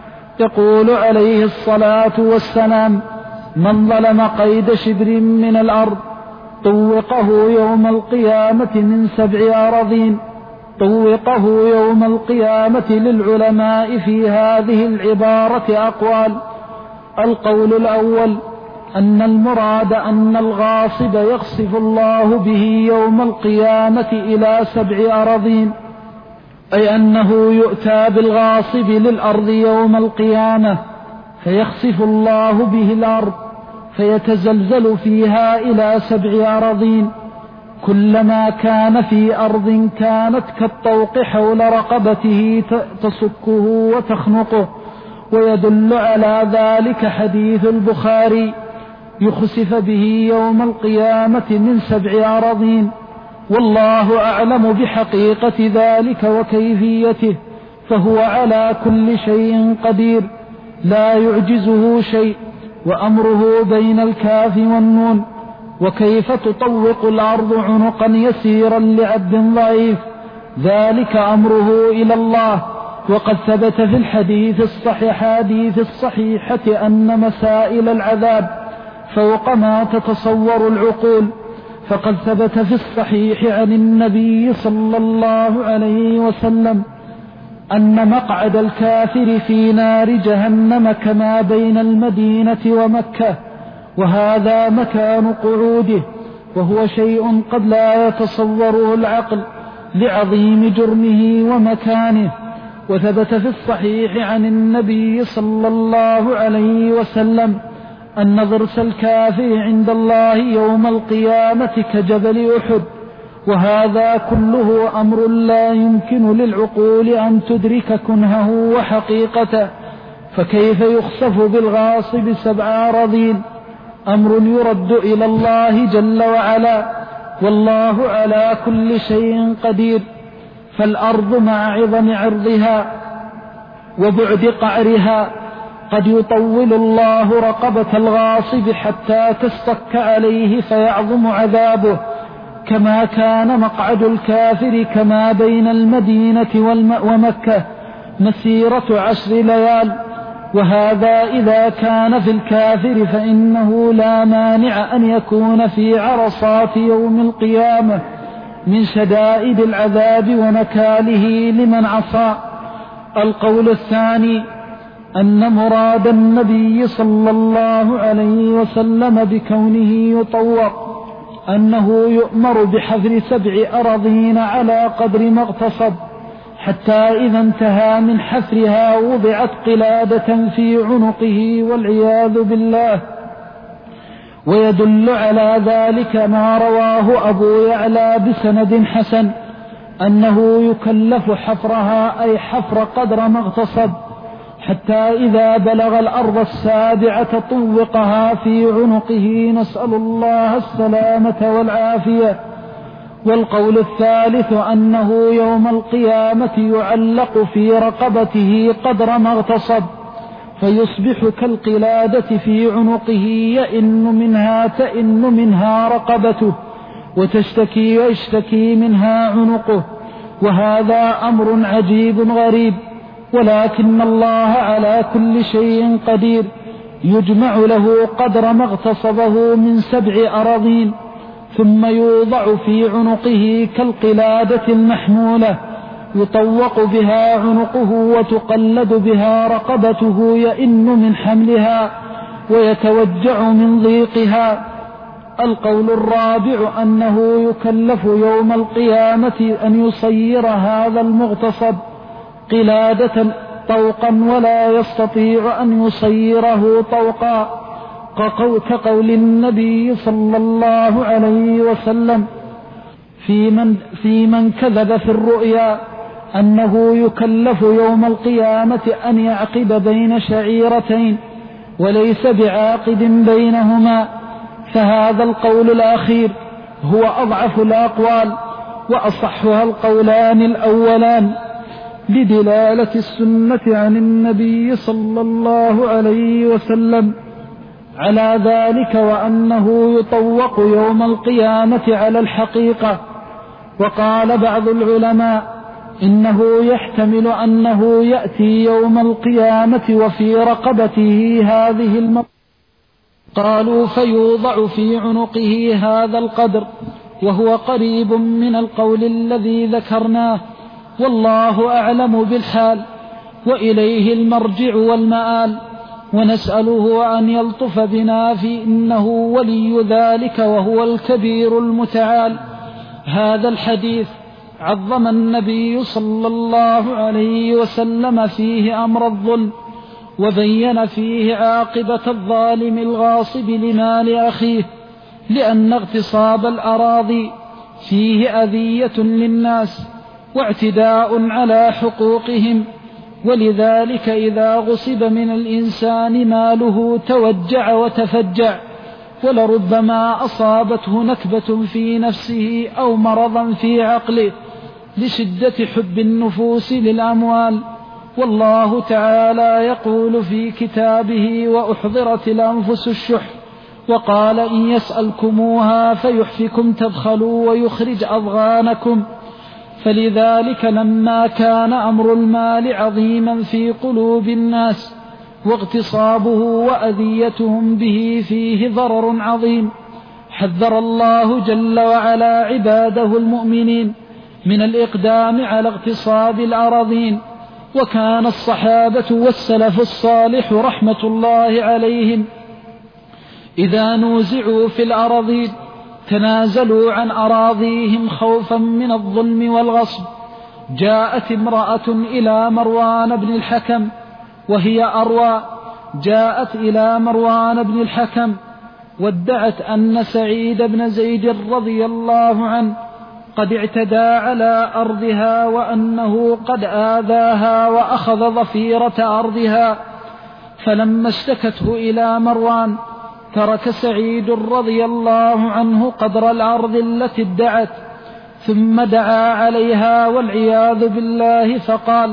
يقول عليه الصلاة والسلام: من ظلم قيد شبر من الأرض طوقه يوم القيامة من 7 أراضين. طوقه يوم القيامة. للعلماء في هذه العبارة أقوال: القول الأول أن المراد أن الغاصب يغصب الله به يوم القيامة إلى 7 أراضين، أي أنه يؤتى بالغاصب للأرض يوم القيامة فيخسف الله به الأرض فيتزلزل فيها إلى 7 أراضين. كلما كان في أرض كانت كالطوق حول رقبته تسكه وتخنقه. ويدل على ذلك حديث البخاري: يخسف به يوم القيامة من 7 أراضين. والله أعلم بحقيقة ذلك وكيفيته، فهو على كل شيء قدير لا يعجزه شيء، وأمره بين الكاف والنون. وكيف تطوق الأرض عنقا يسيرا لعبد ضعيف؟ ذلك أمره إلى الله. وقد ثبت في الحديث الصحيحة أن مسائل العذاب فوق ما تتصور العقول. فقد ثبت في الصحيح عن النبي صلى الله عليه وسلم أن مقعد الكافر في نار جهنم كما بين المدينة ومكة، وهذا مكان قعوده، وهو شيء قد لا يتصوره العقل لعظيم جرمه ومكانه. وثبت في الصحيح عن النبي صلى الله عليه وسلم أن ضرس الكافر عند الله يوم القيامة كجبل أحد. وهذا كله أمر لا يمكن للعقول أن تدرك كنهه وحقيقته، فكيف يخسف بالغاصب 7 أراضين؟ أمر يرد إلى الله جل وعلا، والله على كل شيء قدير. فالأرض مع عظم عرضها وبعد قعرها قد يطول الله رقبة الغاصب حتى تصك عليه فيعظم عذابه، كما كان مقعد الكافر كما بين المدينة ومكة مسيرة 10 ليال. وهذا إذا كان في الكافر، فإنه لا مانع أن يكون في عرصات يوم القيامة من شدائد العذاب ونكاله لمن عصى. القول الثاني أن مراد النبي صلى الله عليه وسلم بكونه يطوق أنه يؤمر بحفر 7 أراضين على قدر ما اغتصب، حتى إذا انتهى من حفرها وضعت قلادة في عنقه والعياذ بالله. ويدل على ذلك ما رواه أبو يعلى بسند حسن أنه يكلف حفرها، أي حفر قدر ما اغتصب، حتى إذا بلغ الأرض 7 طوقها في عنقه، نسأل الله السلامة والعافية. والقول الثالث أنه يوم القيامة يعلق في رقبته قدر ما اغتصب، فيصبح كالقلادة في عنقه تئن منها رقبته، ويشتكي منها عنقه. وهذا أمر عجيب غريب، ولكن الله على كل شيء قدير. يجمع له قدر ما اغتصبه من 7 أراضين، ثم يوضع في عنقه كالقلادة المحمولة يطوق بها عنقه وتقلد بها رقبته يئن من حملها ويتوجع من ضيقها. القول الرابع أنه يكلف يوم القيامة أن يصير هذا المغتصب قلادة طوقا ولا يستطيع أن يصيره طوقا، كقول النبي صلى الله عليه وسلم في من كذب في الرؤيا أنه يكلف يوم القيامة أن يعقد بين شعيرتين وليس بعاقد بينهما. فهذا القول الأخير هو أضعف الأقوال، وأصحها القولان الأولان بدلالة السنة عن النبي صلى الله عليه وسلم على ذلك، وأنه يطوق يوم القيامة على الحقيقة. وقال بعض العلماء إنه يحتمل أنه يأتي يوم القيامة وفي رقبته هذه المرأة، قالوا فيوضع في عنقه هذا القدر، وهو قريب من القول الذي ذكرناه، والله أعلم بالحال، وإليه المرجع والمآل، ونسأله أن يلطف بنا في إنه ولي ذلك وهو الكبير المتعال. هذا الحديث عظم النبي صلى الله عليه وسلم فيه أمر الظلم، وبين فيه عاقبة الظالم الغاصب لمال أخيه، لأن اغتصاب الأراضي فيه أذية للناس واعتداء على حقوقهم، ولذلك إذا غصب من الإنسان ماله توجع وتفجع، ولربما أصابته نكبة في نفسه أو مرضا في عقله لشدة حب النفوس للأموال. والله تعالى يقول في كتابه وأحضرت الأنفس الشح، وقال إن يسألكموها فيحفكم تبخلوا ويخرج أضغانكم. فلذلك لما كان أمر المال عظيما في قلوب الناس واغتصابه وأذيتهم به فيه ضرر عظيم، حذر الله جل وعلا عباده المؤمنين من الإقدام على اغتصاب الأراضين. وكان الصحابة والسلف الصالح رحمة الله عليهم إذا نوزعوا في الأراضين تنازلوا عن أراضيهم خوفا من الظلم والغصب. جاءت امرأة إلى مروان بن الحكم وهي أروى، جاءت إلى مروان بن الحكم وادعت أن سعيد بن زيد رضي الله عنه قد اعتدى على أرضها، وأنه قد آذاها وأخذ ضفيرة أرضها. فلما اشتكته إلى مروان ترك سعيد رضي الله عنه قدر الأرض التي ادعت، ثم دعا عليها والعياذ بالله فقال: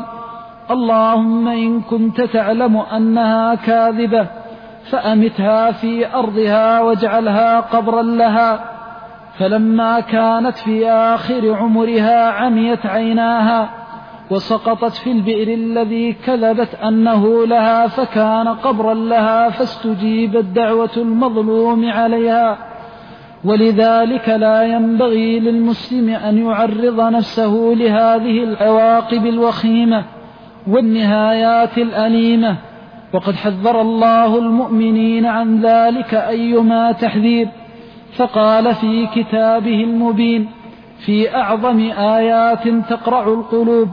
اللهم إن كنت تعلم أنها كاذبة فأمتها في أرضها واجعلها قبرا لها. فلما كانت في آخر عمرها عميت عيناها وسقطت في البئر الذي كذبت أنه لها، فكان قبرا لها، فاستجيبت دعوة المظلوم عليها. ولذلك لا ينبغي للمسلم أن يعرض نفسه لهذه العواقب الوخيمة والنهايات الأليمة، وقد حذر الله المؤمنين عن ذلك أيما تحذير، فقال في كتابه المبين في أعظم آيات تقرع القلوب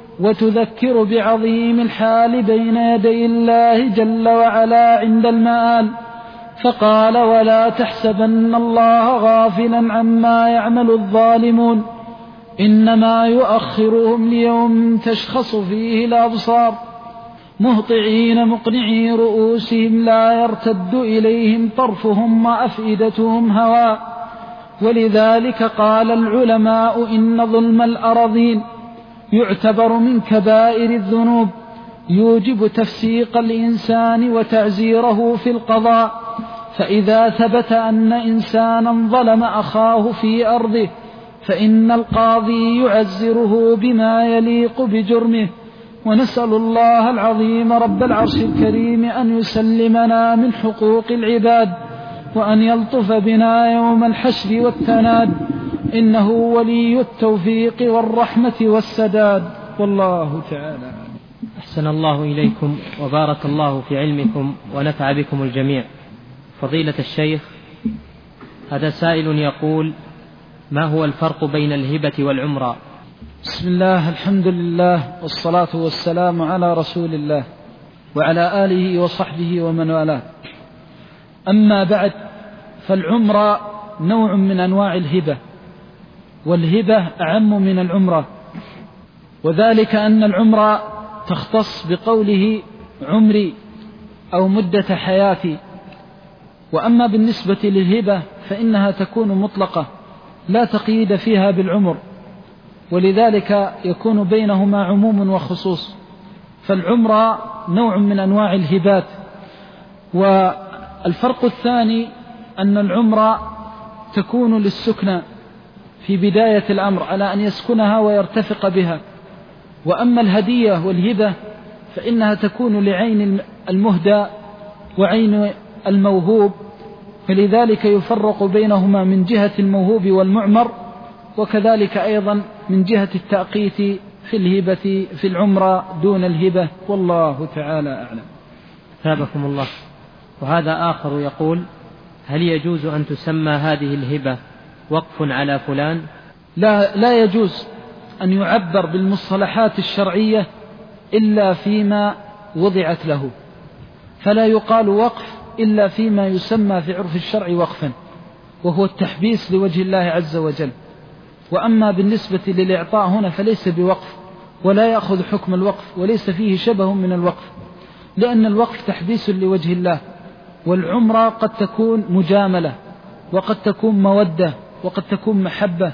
وتذكر بعظيم الحال بين يدي الله جل وعلا عند المآل، فقال: ولا تحسبن الله غافلا عما يعمل الظالمون، إنما يؤخرهم ليوم تشخص فيه الأبصار، مهطعين مقنعي رؤوسهم لا يرتد إليهم طرفهم وأفئدتهم هواء. ولذلك قال العلماء إن ظلم الأراضين يعتبر من كبائر الذنوب، يوجب تفسيق الإنسان وتعزيره في القضاء. فإذا ثبت أن إنسانا ظلم أخاه في أرضه فإن القاضي يعزره بما يليق بجرمه. ونسأل الله العظيم رب العرش الكريم أن يسلمنا من حقوق العباد وأن يلطف بنا يوم الحشر والتناد، إنه ولي التوفيق والرحمة والسداد. والله تعالى. أحسن الله إليكم وبارك الله في علمكم ونفع بكم الجميع. فضيلة الشيخ، هذا سائل يقول: ما هو الفرق بين الهبة والعمرة؟ بسم الله، الحمد لله، والصلاة والسلام على رسول الله وعلى آله وصحبه ومن والاه. أما بعد، فالعمرة نوع من أنواع الهبة، والهبة أعم من العمرة، وذلك أن العمرة تختص بقوله عمري أو مدة حياتي، وأما بالنسبة للهبة فإنها تكون مطلقة لا تقييد فيها بالعمر، ولذلك يكون بينهما عموم وخصوص. فالعمرة نوع من أنواع الهبات. والفرق الثاني أن العمرة تكون للسكنى في بداية الأمر على أن يسكنها ويرتفق بها، وأما الهدية والهبة فإنها تكون لعين المهدى وعين الموهوب، فلذلك يفرق بينهما من جهة الموهوب والمعمر، وكذلك أيضا من جهة التأقيت في الهبة في العمرة دون الهبة، والله تعالى أعلم. ثابكم الله. وهذا آخر يقول: هل يجوز أن تسمى هذه الهبة وقف على فلان؟ لا يجوز أن يعبر بالمصطلحات الشرعية إلا فيما وضعت له، فلا يقال وقف إلا فيما يسمى في عرف الشرع وقفا، وهو التحبيس لوجه الله عز وجل. وأما بالنسبة للإعطاء هنا فليس بوقف، ولا يأخذ حكم الوقف، وليس فيه شبه من الوقف، لأن الوقف تحبيس لوجه الله، والعمرة قد تكون مجاملة، وقد تكون مودة، وقد تكون محبة،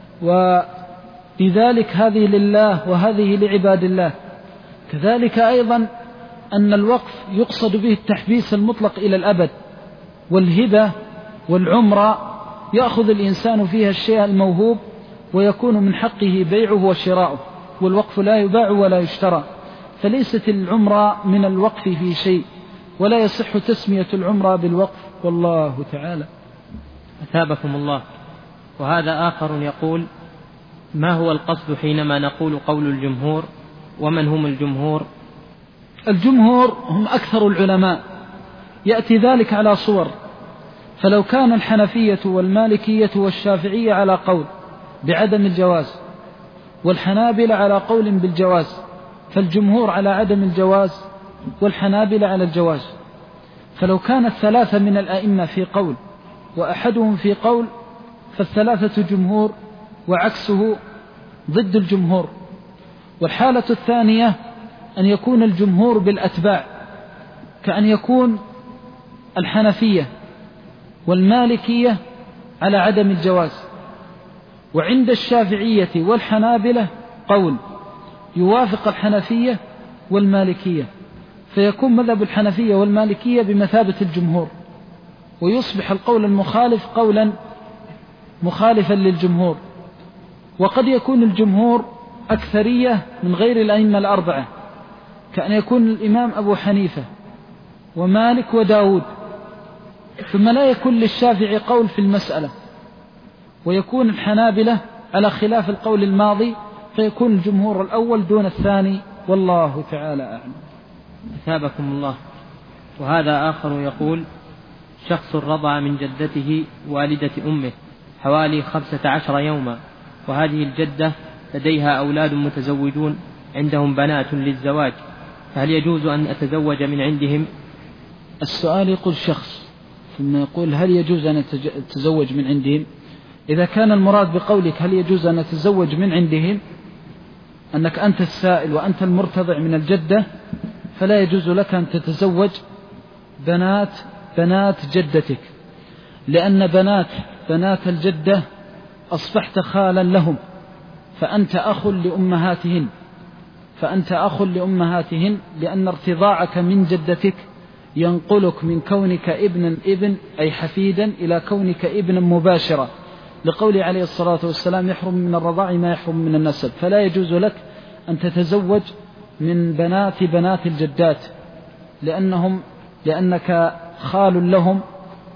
ولذلك هذه لله وهذه لعباد الله. كذلك أيضا أن الوقف يقصد به التحبيس المطلق إلى الأبد، والهبة والعمرة يأخذ الإنسان فيها الشيء الموهوب ويكون من حقه بيعه وشراؤه، والوقف لا يباع ولا يشترى، فليست العمرة من الوقف في شيء، ولا يصح تسمية العمرة بالوقف، والله تعالى. أثابكم الله. وهذا آخر يقول: ما هو القصد حينما نقول قول الجمهور؟ ومن هم الجمهور؟ الجمهور هم أكثر العلماء، يأتي ذلك على صور، فلو كان الحنفية والمالكية والشافعية على قول بعدم الجواز، والحنابلة على قول بالجواز، فالجمهور على عدم الجواز والحنابلة على الجواز. فلو كان الثلاثة من الأئمة في قول وأحدهم في قول فالثلاثة جمهور، وعكسه ضد الجمهور. والحالة الثانية أن يكون الجمهور بالأتباع، كأن يكون الحنفية والمالكية على عدم الجواز، وعند الشافعية والحنابلة قول يوافق الحنفية والمالكية، فيكون مذهب الحنفية والمالكية بمثابة الجمهور، ويصبح القول المخالف قولا مخالفا للجمهور. وقد يكون الجمهور أكثرية من غير الأئمة الأربعة، كأن يكون الإمام أبو حنيفة ومالك وداود، ثم لا يكون للشافعي قول في المسألة، ويكون الحنابلة على خلاف القول الماضي، فيكون الجمهور الأول دون الثاني، والله تعالى أعلم. أثابكم الله. وهذا آخر يقول: شخص رضع من جدته والدة أمه حوالي 15 يوما، وهذه الجدة لديها أولاد متزوجون عندهم بنات للزواج، فهل يجوز أن أتزوج من عندهم؟ السؤال يقول شخص ثم يقول هل يجوز أن أتزوج من عندهم؟ إذا كان المراد بقولك هل يجوز أن أتزوج من عندهم أنك أنت السائل وأنت المرتضع من الجدة، فلا يجوز لك أن تتزوج بنات جدتك، لأن بنات الجدة أصبحت خالا لهم، فأنت أخ لأمهاتهن، لأن ارتضاعك من جدتك ينقلك من كونك ابن أي حفيدا إلى كونك ابنا مباشرة، لقول عليه الصلاة والسلام: يحرم من الرضاع ما يحرم من النسب. فلا يجوز لك أن تتزوج من بنات الجدات، لأنك خال لهم،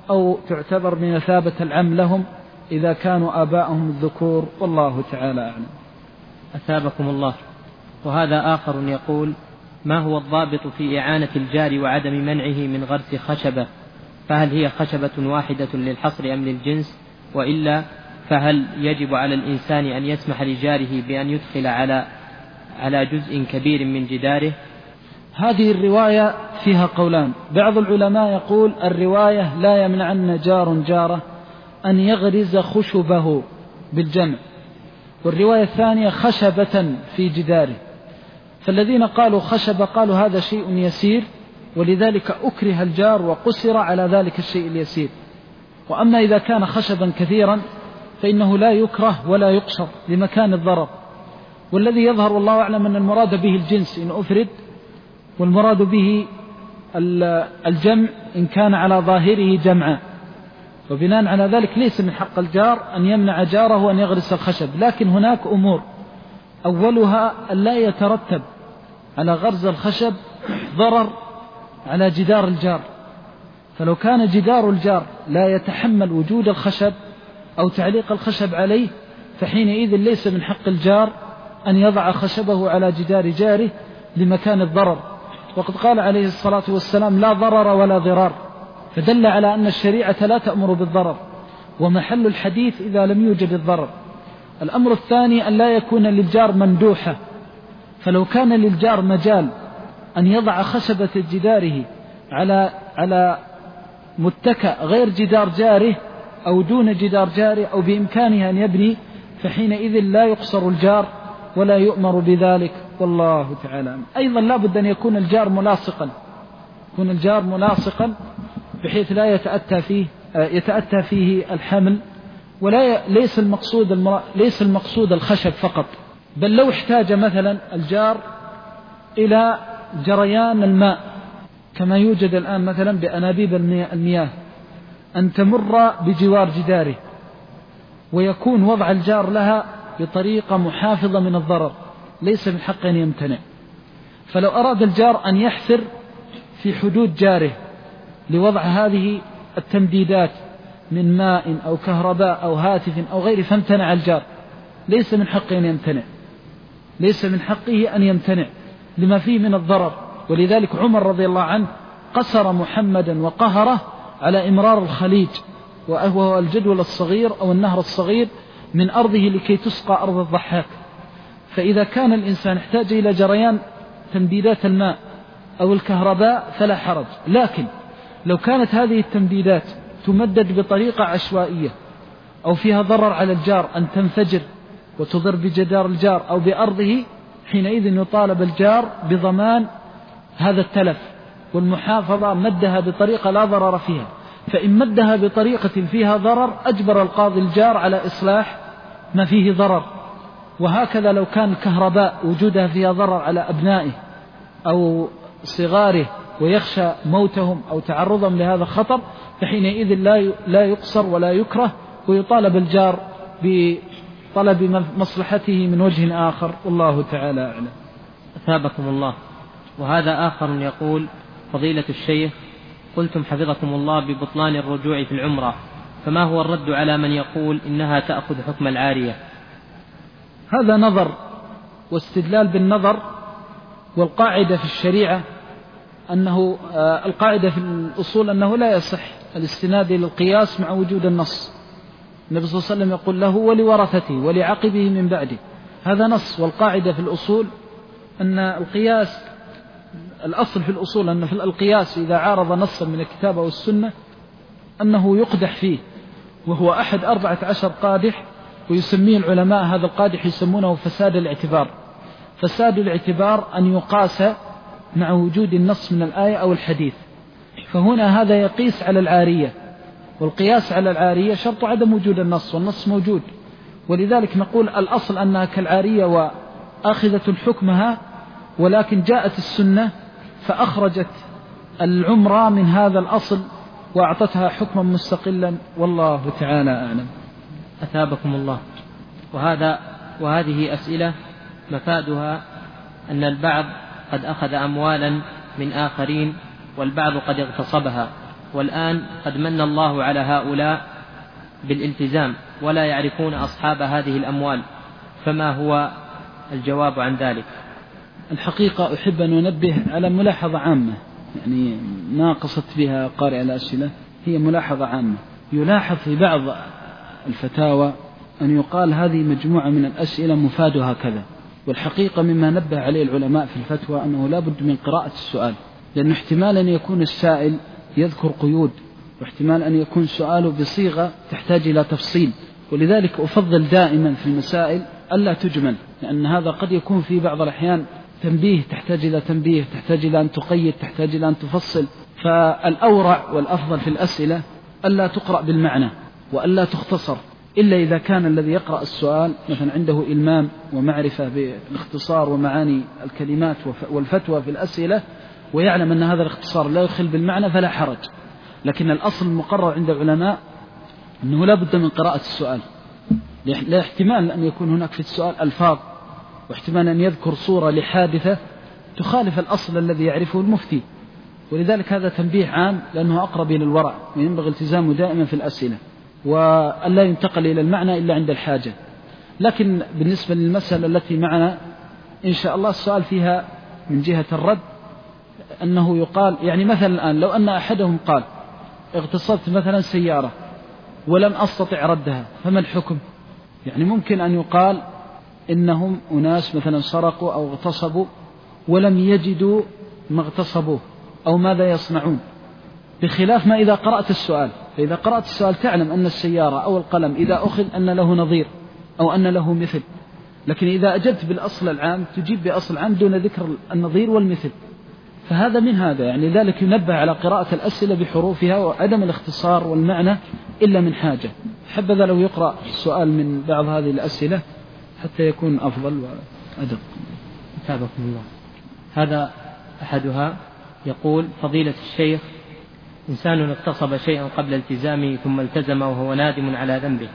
أو تعتبر بمثابة العم لهم إذا كانوا آباءهم الذكور، والله تعالى أعلم. أثابكم الله. وهذا آخر يقول: ما هو الضابط في إعانة الجار وعدم منعه من غرس خشبة؟ فهل هي خشبة واحدة للحصر أم للجنس؟ وإلا فهل يجب على الإنسان أن يسمح لجاره بأن يدخل على جزء كبير من جداره؟ هذه الرواية فيها قولان. بعض العلماء يقول الرواية لا يمنعن جار جاره أن يغرز خشبه بالجمع، والرواية الثانية خشبة في جداره. فالذين قالوا خشبة قالوا هذا شيء يسير، ولذلك أكره الجار وقصر على ذلك الشيء اليسير. وأما إذا كان خشبا كثيرا فإنه لا يكره ولا يقصر لمكان الضرر. والذي يظهر والله أعلم أن المراد به الجنس إن أفرد، والمراد به الجمع إن كان على ظاهره جمعا. وبناء على ذلك ليس من حق الجار أن يمنع جاره أن يغرس الخشب. لكن هناك أمور، أولها أن لا يترتب على غرز الخشب ضرر على جدار الجار. فلو كان جدار الجار لا يتحمل وجود الخشب أو تعليق الخشب عليه فحينئذ ليس من حق الجار أن يضع خشبه على جدار جاره لمكان الضرر. وقد قال عليه الصلاة والسلام: لا ضرر ولا ضرار، فدل على أن الشريعة لا تأمر بالضرر، ومحل الحديث إذا لم يوجد الضرر. الأمر الثاني أن لا يكون للجار مندوحة، فلو كان للجار مجال أن يضع خشبة جداره على متكأ غير جدار جاره أو دون جدار جاره أو بإمكانه أن يبني، فحينئذ لا يقصر الجار ولا يؤمر بذلك، والله تعالى. أيضا لا بد أن يكون الجار ملاصقا بحيث لا يتأتى فيه الحمل، ليس المقصود الخشب فقط، بل لو احتاج مثلا الجار إلى جريان الماء كما يوجد الآن مثلا بأنابيب المياه أن تمر بجوار جداره، ويكون وضع الجار لها بطريقة محافظة من الضرر، ليس من حق أن يمتنع. فلو أراد الجار أن يحفر في حدود جاره لوضع هذه التمديدات من ماء أو كهرباء أو هاتف أو غيره فامتنع الجار، ليس من حقه أن يمتنع لما فيه من الضرر. ولذلك عمر رضي الله عنه قصر محمدا وقهره على إمرار الخليج، وهو الجدول الصغير أو النهر الصغير من أرضه لكي تسقى أرض الضحاك. فإذا كان الإنسان احتاج إلى جريان تمديدات الماء أو الكهرباء فلا حرج. لكن لو كانت هذه التمديدات تمدد بطريقة عشوائية أو فيها ضرر على الجار أن تنفجر وتضر بجدار الجار أو بأرضه، حينئذ يطالب الجار بضمان هذا التلف والمحافظة مدها بطريقة لا ضرر فيها. فإن مدها بطريقة فيها ضرر أجبر القاضي الجار على إصلاح ما فيه ضرر. وهكذا لو كان الكهرباء وجودها فيها ضرر على أبنائه أو صغاره ويخشى موتهم أو تعرضهم لهذا الخطر، فحينئذ لا يقصر ولا يكره، ويطالب الجار بطلب مصلحته من وجه آخر، والله تعالى أعلم. أثابكم الله. وهذا آخر يقول: فضيلة الشيخ، قلتم حفظكم الله ببطلان الرجوع في العمرة، فما هو الرد على من يقول إنها تأخذ حكم العارية؟ هذا نظر واستدلال بالنظر. والقاعدة في الشريعة القاعدة في الأصول أنه لا يصح الاستناد إلى القياس مع وجود النص. النبي صلى الله عليه وسلم يقول له: ولورثته ولعقبه من بعده. هذا نص. والقاعدة في الأصول أن القياس، الأصل في الأصول أن في القياس إذا عارض نصا من الكتاب أو السنة أنه يقدح فيه، وهو أحد 14 قادح، ويسميه العلماء هذا القادح يسمونه فساد الاعتبار. فساد الاعتبار أن يقاس مع وجود النص من الآية أو الحديث. فهنا هذا يقيس على العارية، والقياس على العارية شرط عدم وجود النص، والنص موجود. ولذلك نقول الأصل أنها كالعارية وآخذة حكمها، ولكن جاءت السنة فأخرجت العمرة من هذا الأصل وأعطتها حكما مستقلا، والله تعالى أعلم. أثابكم الله. وهذه أسئلة مفادها أن البعض قد أخذ أموالا من آخرين، والبعض قد اغتصبها، والآن قد من الله على هؤلاء بالالتزام ولا يعرفون أصحاب هذه الأموال، فما هو الجواب عن ذلك؟ الحقيقة أحب أن أنبه على ملاحظة عامة، يعني ما قصدت بها قارئ الأسئلة، هي ملاحظة عامة. يلاحظ في بعض الفتاوى أن يقال هذه مجموعة من الأسئلة مفادها كذا، والحقيقة مما نبه عليه العلماء في الفتوى أنه لا بد من قراءة السؤال، لأنه احتمال أن يكون السائل يذكر قيود، واحتمال أن يكون سؤاله بصيغة تحتاج إلى تفصيل، ولذلك أفضل دائما في المسائل ألا تجمل، لأن هذا قد يكون في بعض الأحيان تنبيه تحتاج إلى تنبيه، تحتاج إلى أن تقيد، تحتاج إلى أن تفصل. فالأورع والأفضل في الأسئلة ألا تقرأ بالمعنى وألا تختصر، إلا إذا كان الذي يقرأ السؤال مثلا عنده إلمام ومعرفة بالاختصار ومعاني الكلمات والفتوى في الأسئلة، ويعلم أن هذا الاختصار لا يخل بالمعنى فلا حرج. لكن الأصل المقرر عند العلماء أنه لا بد من قراءة السؤال، لا احتمال أن يكون هناك في السؤال ألفاظ، واحتمال أن يذكر صورة لحادثة تخالف الأصل الذي يعرفه المفتي، ولذلك هذا تنبيه عام لأنه أقرب إلى الورع، وينبغي التزامه دائما في الأسئلة، وألا ينتقل إلى المعنى إلا عند الحاجة. لكن بالنسبة للمسألة التي معنا إن شاء الله السؤال فيها من جهة الرد أنه يقال، يعني مثلا الآن لو أن أحدهم قال اغتصبت مثلا سيارة ولم أستطع ردها فما الحكم؟ يعني ممكن أن يقال إنهم أناس مثلا سرقوا أو اغتصبوا ولم يجدوا ما اغتصبوه أو ماذا يصنعون، بخلاف ما إذا قرأت السؤال. فإذا قرأت السؤال تعلم أن السيارة أو القلم إذا أخذ أن له نظير أو أن له مثل، لكن إذا أجبت بالأصل العام تجيب بأصل عام دون ذكر النظير والمثل، فهذا من هذا. يعني ذلك ينبه على قراءة الأسئلة بحروفها وعدم الاختصار والمعنى إلا من حاجة. حبذا لو يقرأ السؤال من بعض هذه الأسئلة حتى يكون أفضل وأدق. أتابكم الله. هذا أحدها يقول: فضيلة الشيخ، إنسان اغتصب شيئا قبل التزامه ثم التزم وهو نادم على ذنبه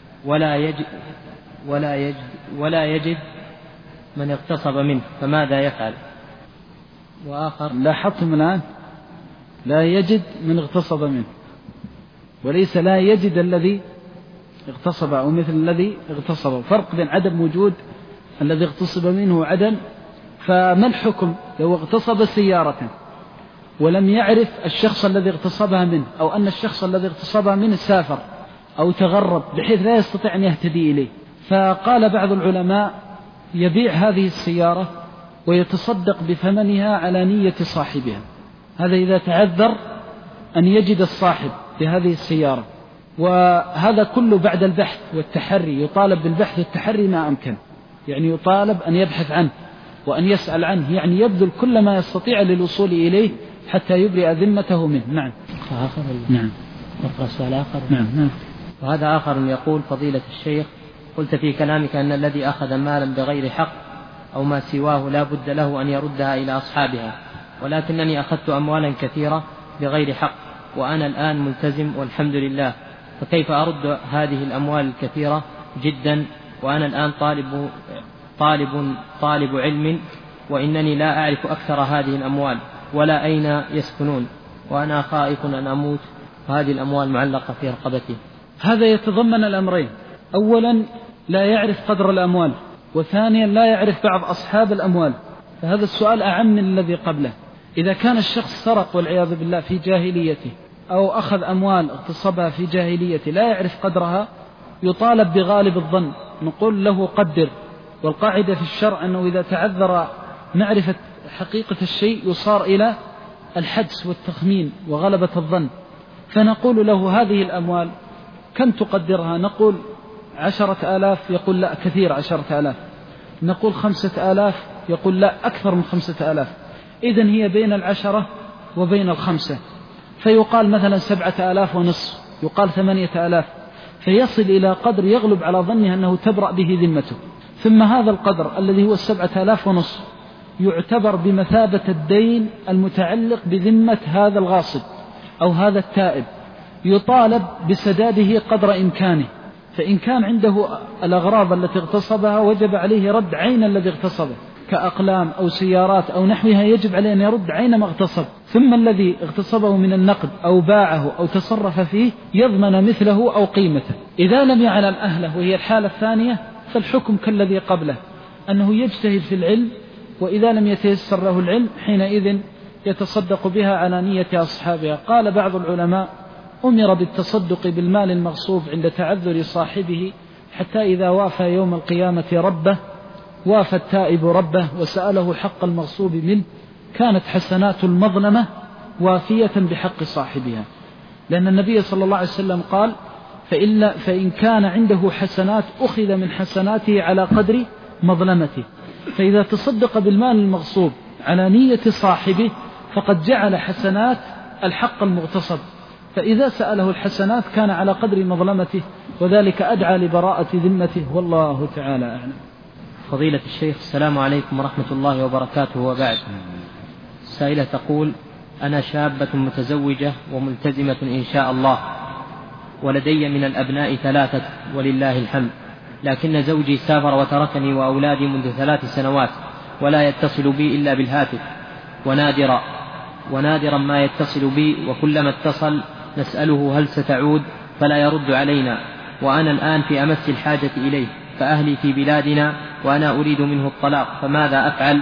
ولا يجد من اغتصب منه، فماذا يفعل؟ وآخر: لاحظتم الآن لا يجد من اغتصب منه، وليس لا يجد الذي اغتصب أو مثل الذي اغتصبه، فرق بين عدم وجود الذي اغتصب منه وعدم. فما الحكم لو اغتصب سيارة ولم يعرف الشخص الذي اغتصبها منه، أو أن الشخص الذي اغتصبها منه سافر أو تغرب بحيث لا يستطيع أن يهتدي إليه؟ فقال بعض العلماء يبيع هذه السيارة ويتصدق بثمنها على نية صاحبها، هذا إذا تعذر أن يجد الصاحب لهذه السيارة. وهذا كله بعد البحث والتحري، يطالب بالبحث والتحري ما أمكن، يعني يطالب أن يبحث عنه وأن يسأل عنه، يعني يبذل كل ما يستطيع للوصول إليه حتى يبرئ ذمته منه. نعم. نعم. نقرأ سؤال آخر. نعم. وهذا آخر يقول: فضيلة الشيخ، قلت في كلامك أن الذي أخذ مالا بغير حق أو ما سواه لا بد له أن يردها إلى أصحابها، ولكنني أخذت أموالا كثيرة بغير حق وأنا الآن ملتزم والحمد لله، فكيف أرد هذه الأموال الكثيرة جدا وأنا الآن طالب علم، وإنني لا أعرف أكثر هذه الأموال ولا أين يسكنون، وأنا خائف أن أموت وهذه الأموال معلقة في رقبتي؟ هذا يتضمن الأمرين: أولا لا يعرف قدر الأموال، وثانيا لا يعرف بعض أصحاب الأموال. فهذا السؤال أعم من الذي قبله. إذا كان الشخص سرق والعياذ بالله في جاهليته، أو أخذ أموال اغتصبها في جاهليته لا يعرف قدرها، يطالب بغالب الظن، نقول له قدر. والقاعدة في الشرع أنه إذا تعذر معرفة حقيقة الشيء يصار إلى الحدس والتخمين وغلبة الظن. فنقول له هذه الأموال كم تقدرها؟ نقول 10,000، يقول لا كثير 10,000. نقول 5,000، يقول لا أكثر من 5,000. إذن هي بين 10 وبين 5، فيقال مثلا 7,500، يقال 8,000، فيصل إلى قدر يغلب على ظنه أنه تبرأ به ذمته. ثم هذا القدر الذي هو 7,500 يعتبر بمثابة الدين المتعلق بذمة هذا الغاصب أو هذا التائب، يطالب بسداده قدر إمكانه. فإن كان عنده الأغراض التي اغتصبها وجب عليه رد عين الذي اغتصبه، كأقلام أو سيارات أو نحوها يجب عليه أن يرد عين ما اغتصب، ثم الذي اغتصبه من النقد أو باعه أو تصرف فيه يضمن مثله أو قيمته. إذا لم يعلم أهله وهي الحالة الثانية فالحكم كالذي قبله، أنه يجتهد في العلم، وإذا لم يتيسر له العلم حينئذ يتصدق بها على نية أصحابها. قال بعض العلماء: أمر بالتصدق بالمال المغصوب عند تعذر صاحبه حتى إذا وافى يوم القيامة ربه وافى التائب ربه وسأله حق المغصوب منه كانت حسنات المظلمة وافية بحق صاحبها، لأن النبي صلى الله عليه وسلم قال: فإن كان عنده حسنات أخذ من حسناته على قدر مظلمته. فإذا تصدق بالمال المغصوب على نية صاحبه فقد جعل حسنات الحق المغتصب، فإذا سأله الحسنات كان على قدر مظلمته، وذلك أدعى لبراءة ذمته، والله تعالى أعلم. فضيلة الشيخ، السلام عليكم ورحمة الله وبركاته. وبعد، سائلة تقول: أنا شابة متزوجة وملتزمة إن شاء الله، ولدي من الأبناء 3 ولله الحمد، لكن زوجي سافر وتركني وأولادي منذ 3 سنوات ولا يتصل بي إلا بالهاتف، ونادرا ما يتصل بي، وكلما اتصل نسأله هل ستعود فلا يرد علينا، وأنا الآن في أمس الحاجة إليه، فأهلي في بلادنا وأنا أريد منه الطلاق، فماذا أفعل؟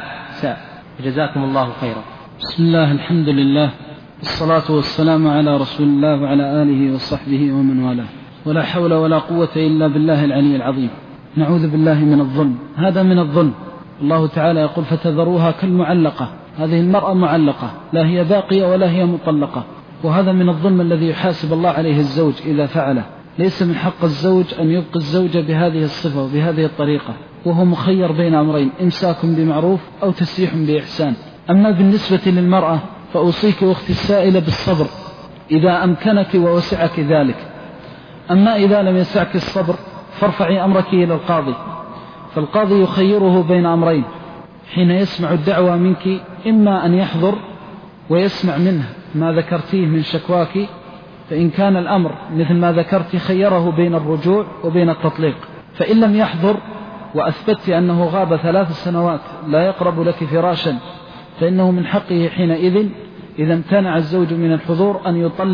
جزاكم الله خيرا. بسم الله، الحمد لله، الصلاة والسلام على رسول الله وعلى آله وصحبه ومن والاه، ولا حول ولا قوة إلا بالله العلي العظيم. نعوذ بالله من الظلم، هذا من الظلم. الله تعالى يقول: فتذروها كالمعلقة. هذه المرأة معلقة، لا هي باقية ولا هي مطلقة، وهذا من الظلم الذي يحاسب الله عليه الزوج إذا فعله. ليس من حق الزوج أن يبقي الزوجة بهذه الصفة وبهذه الطريقة، وهو مخير بين أمرين: إمساك بمعروف أو تسريح بإحسان. أما بالنسبة للمرأة فأوصيك أختي السائلة بالصبر إذا أمكنك ووسعك ذلك. أما إذا لم يسعك الصبر فارفعي أمرك إلى القاضي، فالقاضي يخيره بين أمرين حين يسمع الدعوة منك: إما أن يحضر ويسمع منه ما ذكرتيه من شكواك، فإن كان الأمر مثل ما ذكرت خيره بين الرجوع وبين التطليق، فإن لم يحضر وأثبت أنه غاب 3 سنوات لا يقرب لك فراشا، فإنه من حقه حينئذ إذا امتنع الزوج من الحضور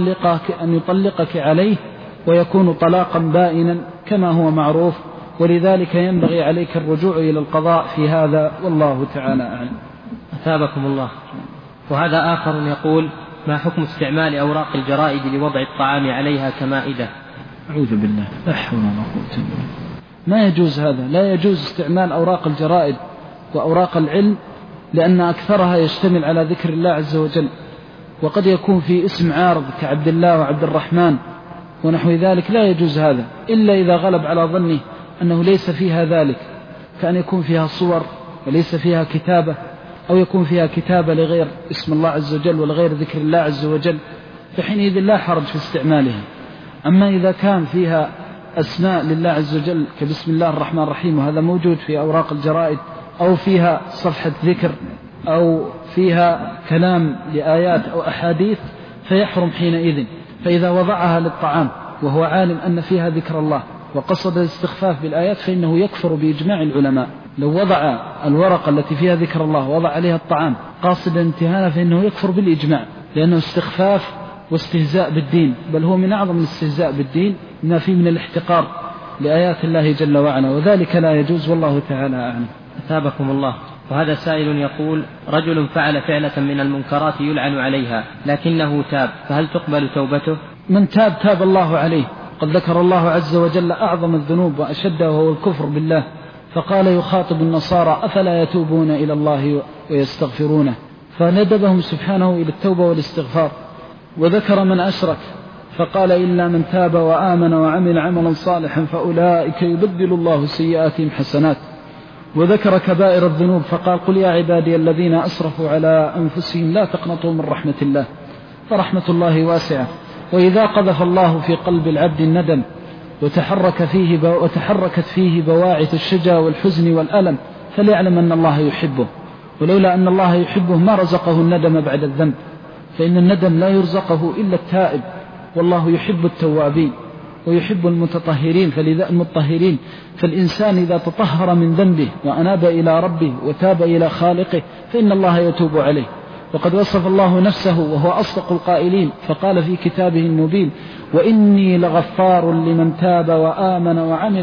أن يطلقك عليه، ويكون طلاقا بائنا كما هو معروف، ولذلك ينبغي عليك الرجوع إلى القضاء في هذا، والله تعالى أعلم. أثابكم الله. وهذا آخر يقول: ما حكم استعمال أوراق الجرائد لوضع الطعام عليها كمائدة؟ أعوذ بالله، لا حول ولا قوة إلا بالله. ما يجوز هذا، لا يجوز استعمال أوراق الجرائد وأوراق العلم، لأن أكثرها يشتمل على ذكر الله عز وجل، وقد يكون في اسم عارض كعبد الله وعبد الرحمن ونحو ذلك. لا يجوز هذا إلا إذا غلب على ظنه أنه ليس فيها ذلك، كأن يكون فيها صور وليس فيها كتابة، أو يكون فيها كتابة لغير اسم الله عز وجل ولغير ذكر الله عز وجل، فحينئذ لا حرج في استعمالها. أما إذا كان فيها أسماء لله عز وجل كبسم الله الرحمن الرحيم، وهذا موجود في أوراق الجرائد، أو فيها صفحة ذكر، أو فيها كلام لآيات أو أحاديث، فيحرم حينئذ. فإذا وضعها للطعام وهو عالم أن فيها ذكر الله وقصد الاستخفاف بالآيات فإنه يكفر بإجماع العلماء. لو وضع الورقة التي فيها ذكر الله ووضع عليها الطعام قاصد انتهانا فإنه يكفر بالإجماع، لأنه استخفاف واستهزاء بالدين، بل هو من أعظم الاستهزاء بالدين ما فيه من الاحتقار لآيات الله جل وعلا، وذلك لا يجوز، والله تعالى أعلم. أثابكم الله. وهذا سائل يقول: رجل فعل فعلة من المنكرات يلعن عليها لكنه تاب، فهل تقبل توبته؟ من تاب الله عليه. قد ذكر الله عز وجل أعظم الذنوب وأشدها وهو الكفر بالله، فقال يخاطب النصارى: أفلا يتوبون إلى الله ويستغفرونه، فندبهم سبحانه إلى التوبة والاستغفار. وذكر من أشرك فقال: إلا من تاب وآمن وعمل عملا صالحا فأولئك يبدل الله سيئاتهم حسنات. وذكر كبائر الذنوب فقال: قل يا عبادي الذين أسرفوا على أنفسهم لا تقنطوا من رحمة الله فرحمة الله واسعة. وإذا قذف الله في قلب العبد الندم وتحركت فيه بواعث الشجا والحزن والألم فليعلم أن الله يحبه، ولولا أن الله يحبه ما رزقه الندم بعد الذنب، فإن الندم لا يرزقه إلا التائب، والله يحب التوابين ويحب المتطهرين المطهرين. فالإنسان إذا تطهر من ذنبه وأناب إلى ربه وتاب إلى خالقه فإن الله يتوب عليه. وقد وصف الله نفسه وهو أصدق القائلين فقال في كتابه المبين: وإني لغفار لمن تاب وآمن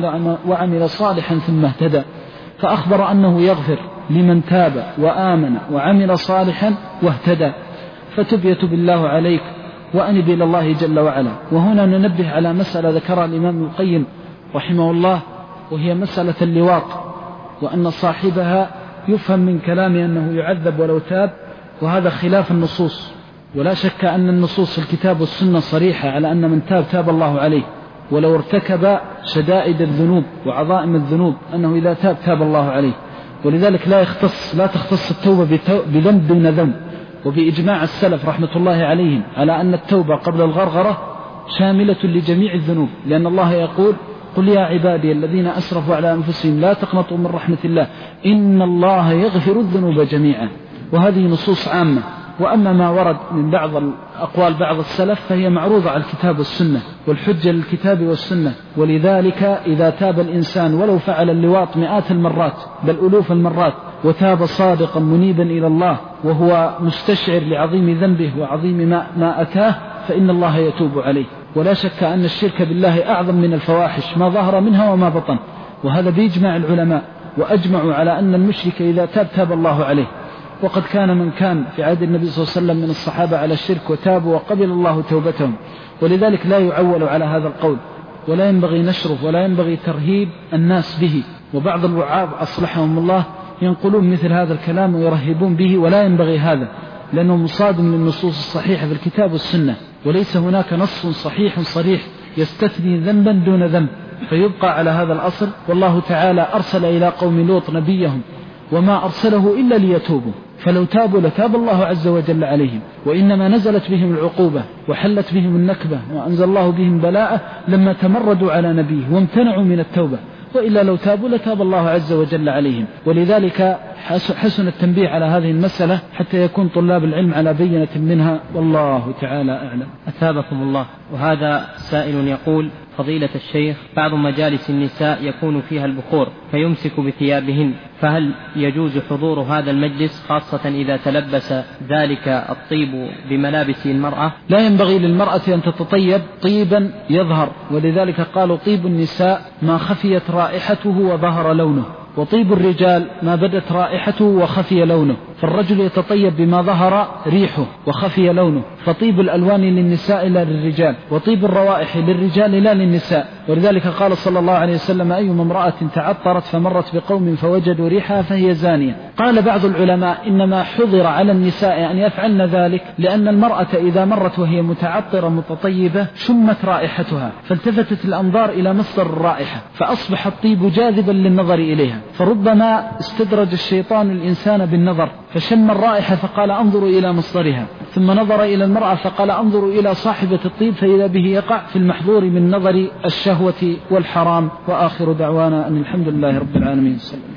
وعمل صالحا ثم اهتدى. فأخبر أنه يغفر لمن تاب وآمن وعمل صالحا واهتدى. فتب يتوب الله عليك وأنب إلى الله جل وعلا. وهنا ننبه على مسألة ذكرها الإمام ابن القيم رحمه الله، وهي مسألة اللواط، وأن صاحبها يفهم من كلامه أنه يعذب ولو تاب، وهذا خلاف النصوص. ولا شك أن النصوص في الكتاب والسنة صريحة على أن من تاب تاب الله عليه، ولو ارتكب شدائد الذنوب وعظائم الذنوب أنه إذا تاب تاب الله عليه. ولذلك لا تختص التوبة بذنب دون ذنب. وبإجماع السلف رحمة الله عليهم على أن التوبة قبل الغرغرة شاملة لجميع الذنوب، لأن الله يقول: قل يا عبادي الذين أسرفوا على أنفسهم لا تقنطوا من رحمة الله إن الله يغفر الذنوب جميعا. وهذه نصوص عامة. وأما ما ورد من بعض أقوال بعض السلف فهي معروضة على الكتاب والسنة، والحجة للكتاب والسنة. ولذلك إذا تاب الإنسان ولو فعل اللواط مئات المرات بل ألوف المرات وتاب صادقا منيبا إلى الله وهو مستشعر لعظيم ذنبه وعظيم ما أتاه فإن الله يتوب عليه. ولا شك أن الشرك بالله أعظم من الفواحش ما ظهر منها وما بطن، وهذا بإجماع العلماء، وأجمعوا على أن المشرك إذا تاب تاب الله عليه. وقد كان من كان في عهد النبي صلى الله عليه وسلم من الصحابة على الشرك وتابوا وقبل الله توبتهم. ولذلك لا يعول على هذا القول، ولا ينبغي نشره، ولا ينبغي ترهيب الناس به. وبعض الوعاظ أصلحهم الله ينقلون مثل هذا الكلام ويرهبون به، ولا ينبغي هذا، لأنه مصادم للنصوص الصحيحة في الكتاب والسنة. وليس هناك نص صحيح صريح يستثني ذنبا دون ذنب، فيبقى على هذا الأصل. والله تعالى أرسل إلى قوم لوط نبيهم وما أرسله إلا ليتوبوا، فلو تابوا لتاب الله عز وجل عليهم. وإنما نزلت بهم العقوبة وحلت بهم النكبة وأنزل الله بهم بلاءه لما تمردوا على نبيه وامتنعوا من التوبة، وإلا لو تابوا لتاب الله عز وجل عليهم. ولذلك حسن التنبيه على هذه المسألة حتى يكون طلاب العلم على بينة منها، والله تعالى أعلم. أثابكم الله. وهذا سائل يقول: فضيلة الشيخ، بعض مجالس النساء يكون فيها البخور فيمسك بثيابهن، فهل يجوز حضور هذا المجلس خاصة إذا تلبس ذلك الطيب بملابس المرأة؟ لا ينبغي للمرأة أن تتطيب طيبا يظهر، ولذلك قالوا: طيب النساء ما خفيت رائحته وظهر لونه، وطيب الرجال ما بدت رائحته وخفي لونه. فالرجل يتطيب بما ظهر ريحه وخفي لونه، فطيب الألوان للنساء لا للرجال، وطيب الروائح للرجال لا للنساء. ولذلك قال صلى الله عليه وسلم: أيما امرأة تعطرت فمرت بقوم فوجدوا ريحها فهي زانية. قال بعض العلماء: إنما حضر على النساء أن يفعلن ذلك لأن المرأة إذا مرت وهي متعطرة متطيبة شمت رائحتها، فالتفتت الأنظار إلى مصدر الرائحة، فأصبح الطيب جاذبا للنظر إليها. فربما استدرج الشيطان الإنسان بالنظر فشم الرائحة فقال: انظروا إلى مصدرها، ثم نظر إلى المرأة فقال: انظروا إلى صاحبة الطيب، فإذا به يقع في المحظور من نظر الشهوة والحرام. وآخر دعوانا أن الحمد لله رب العالمين.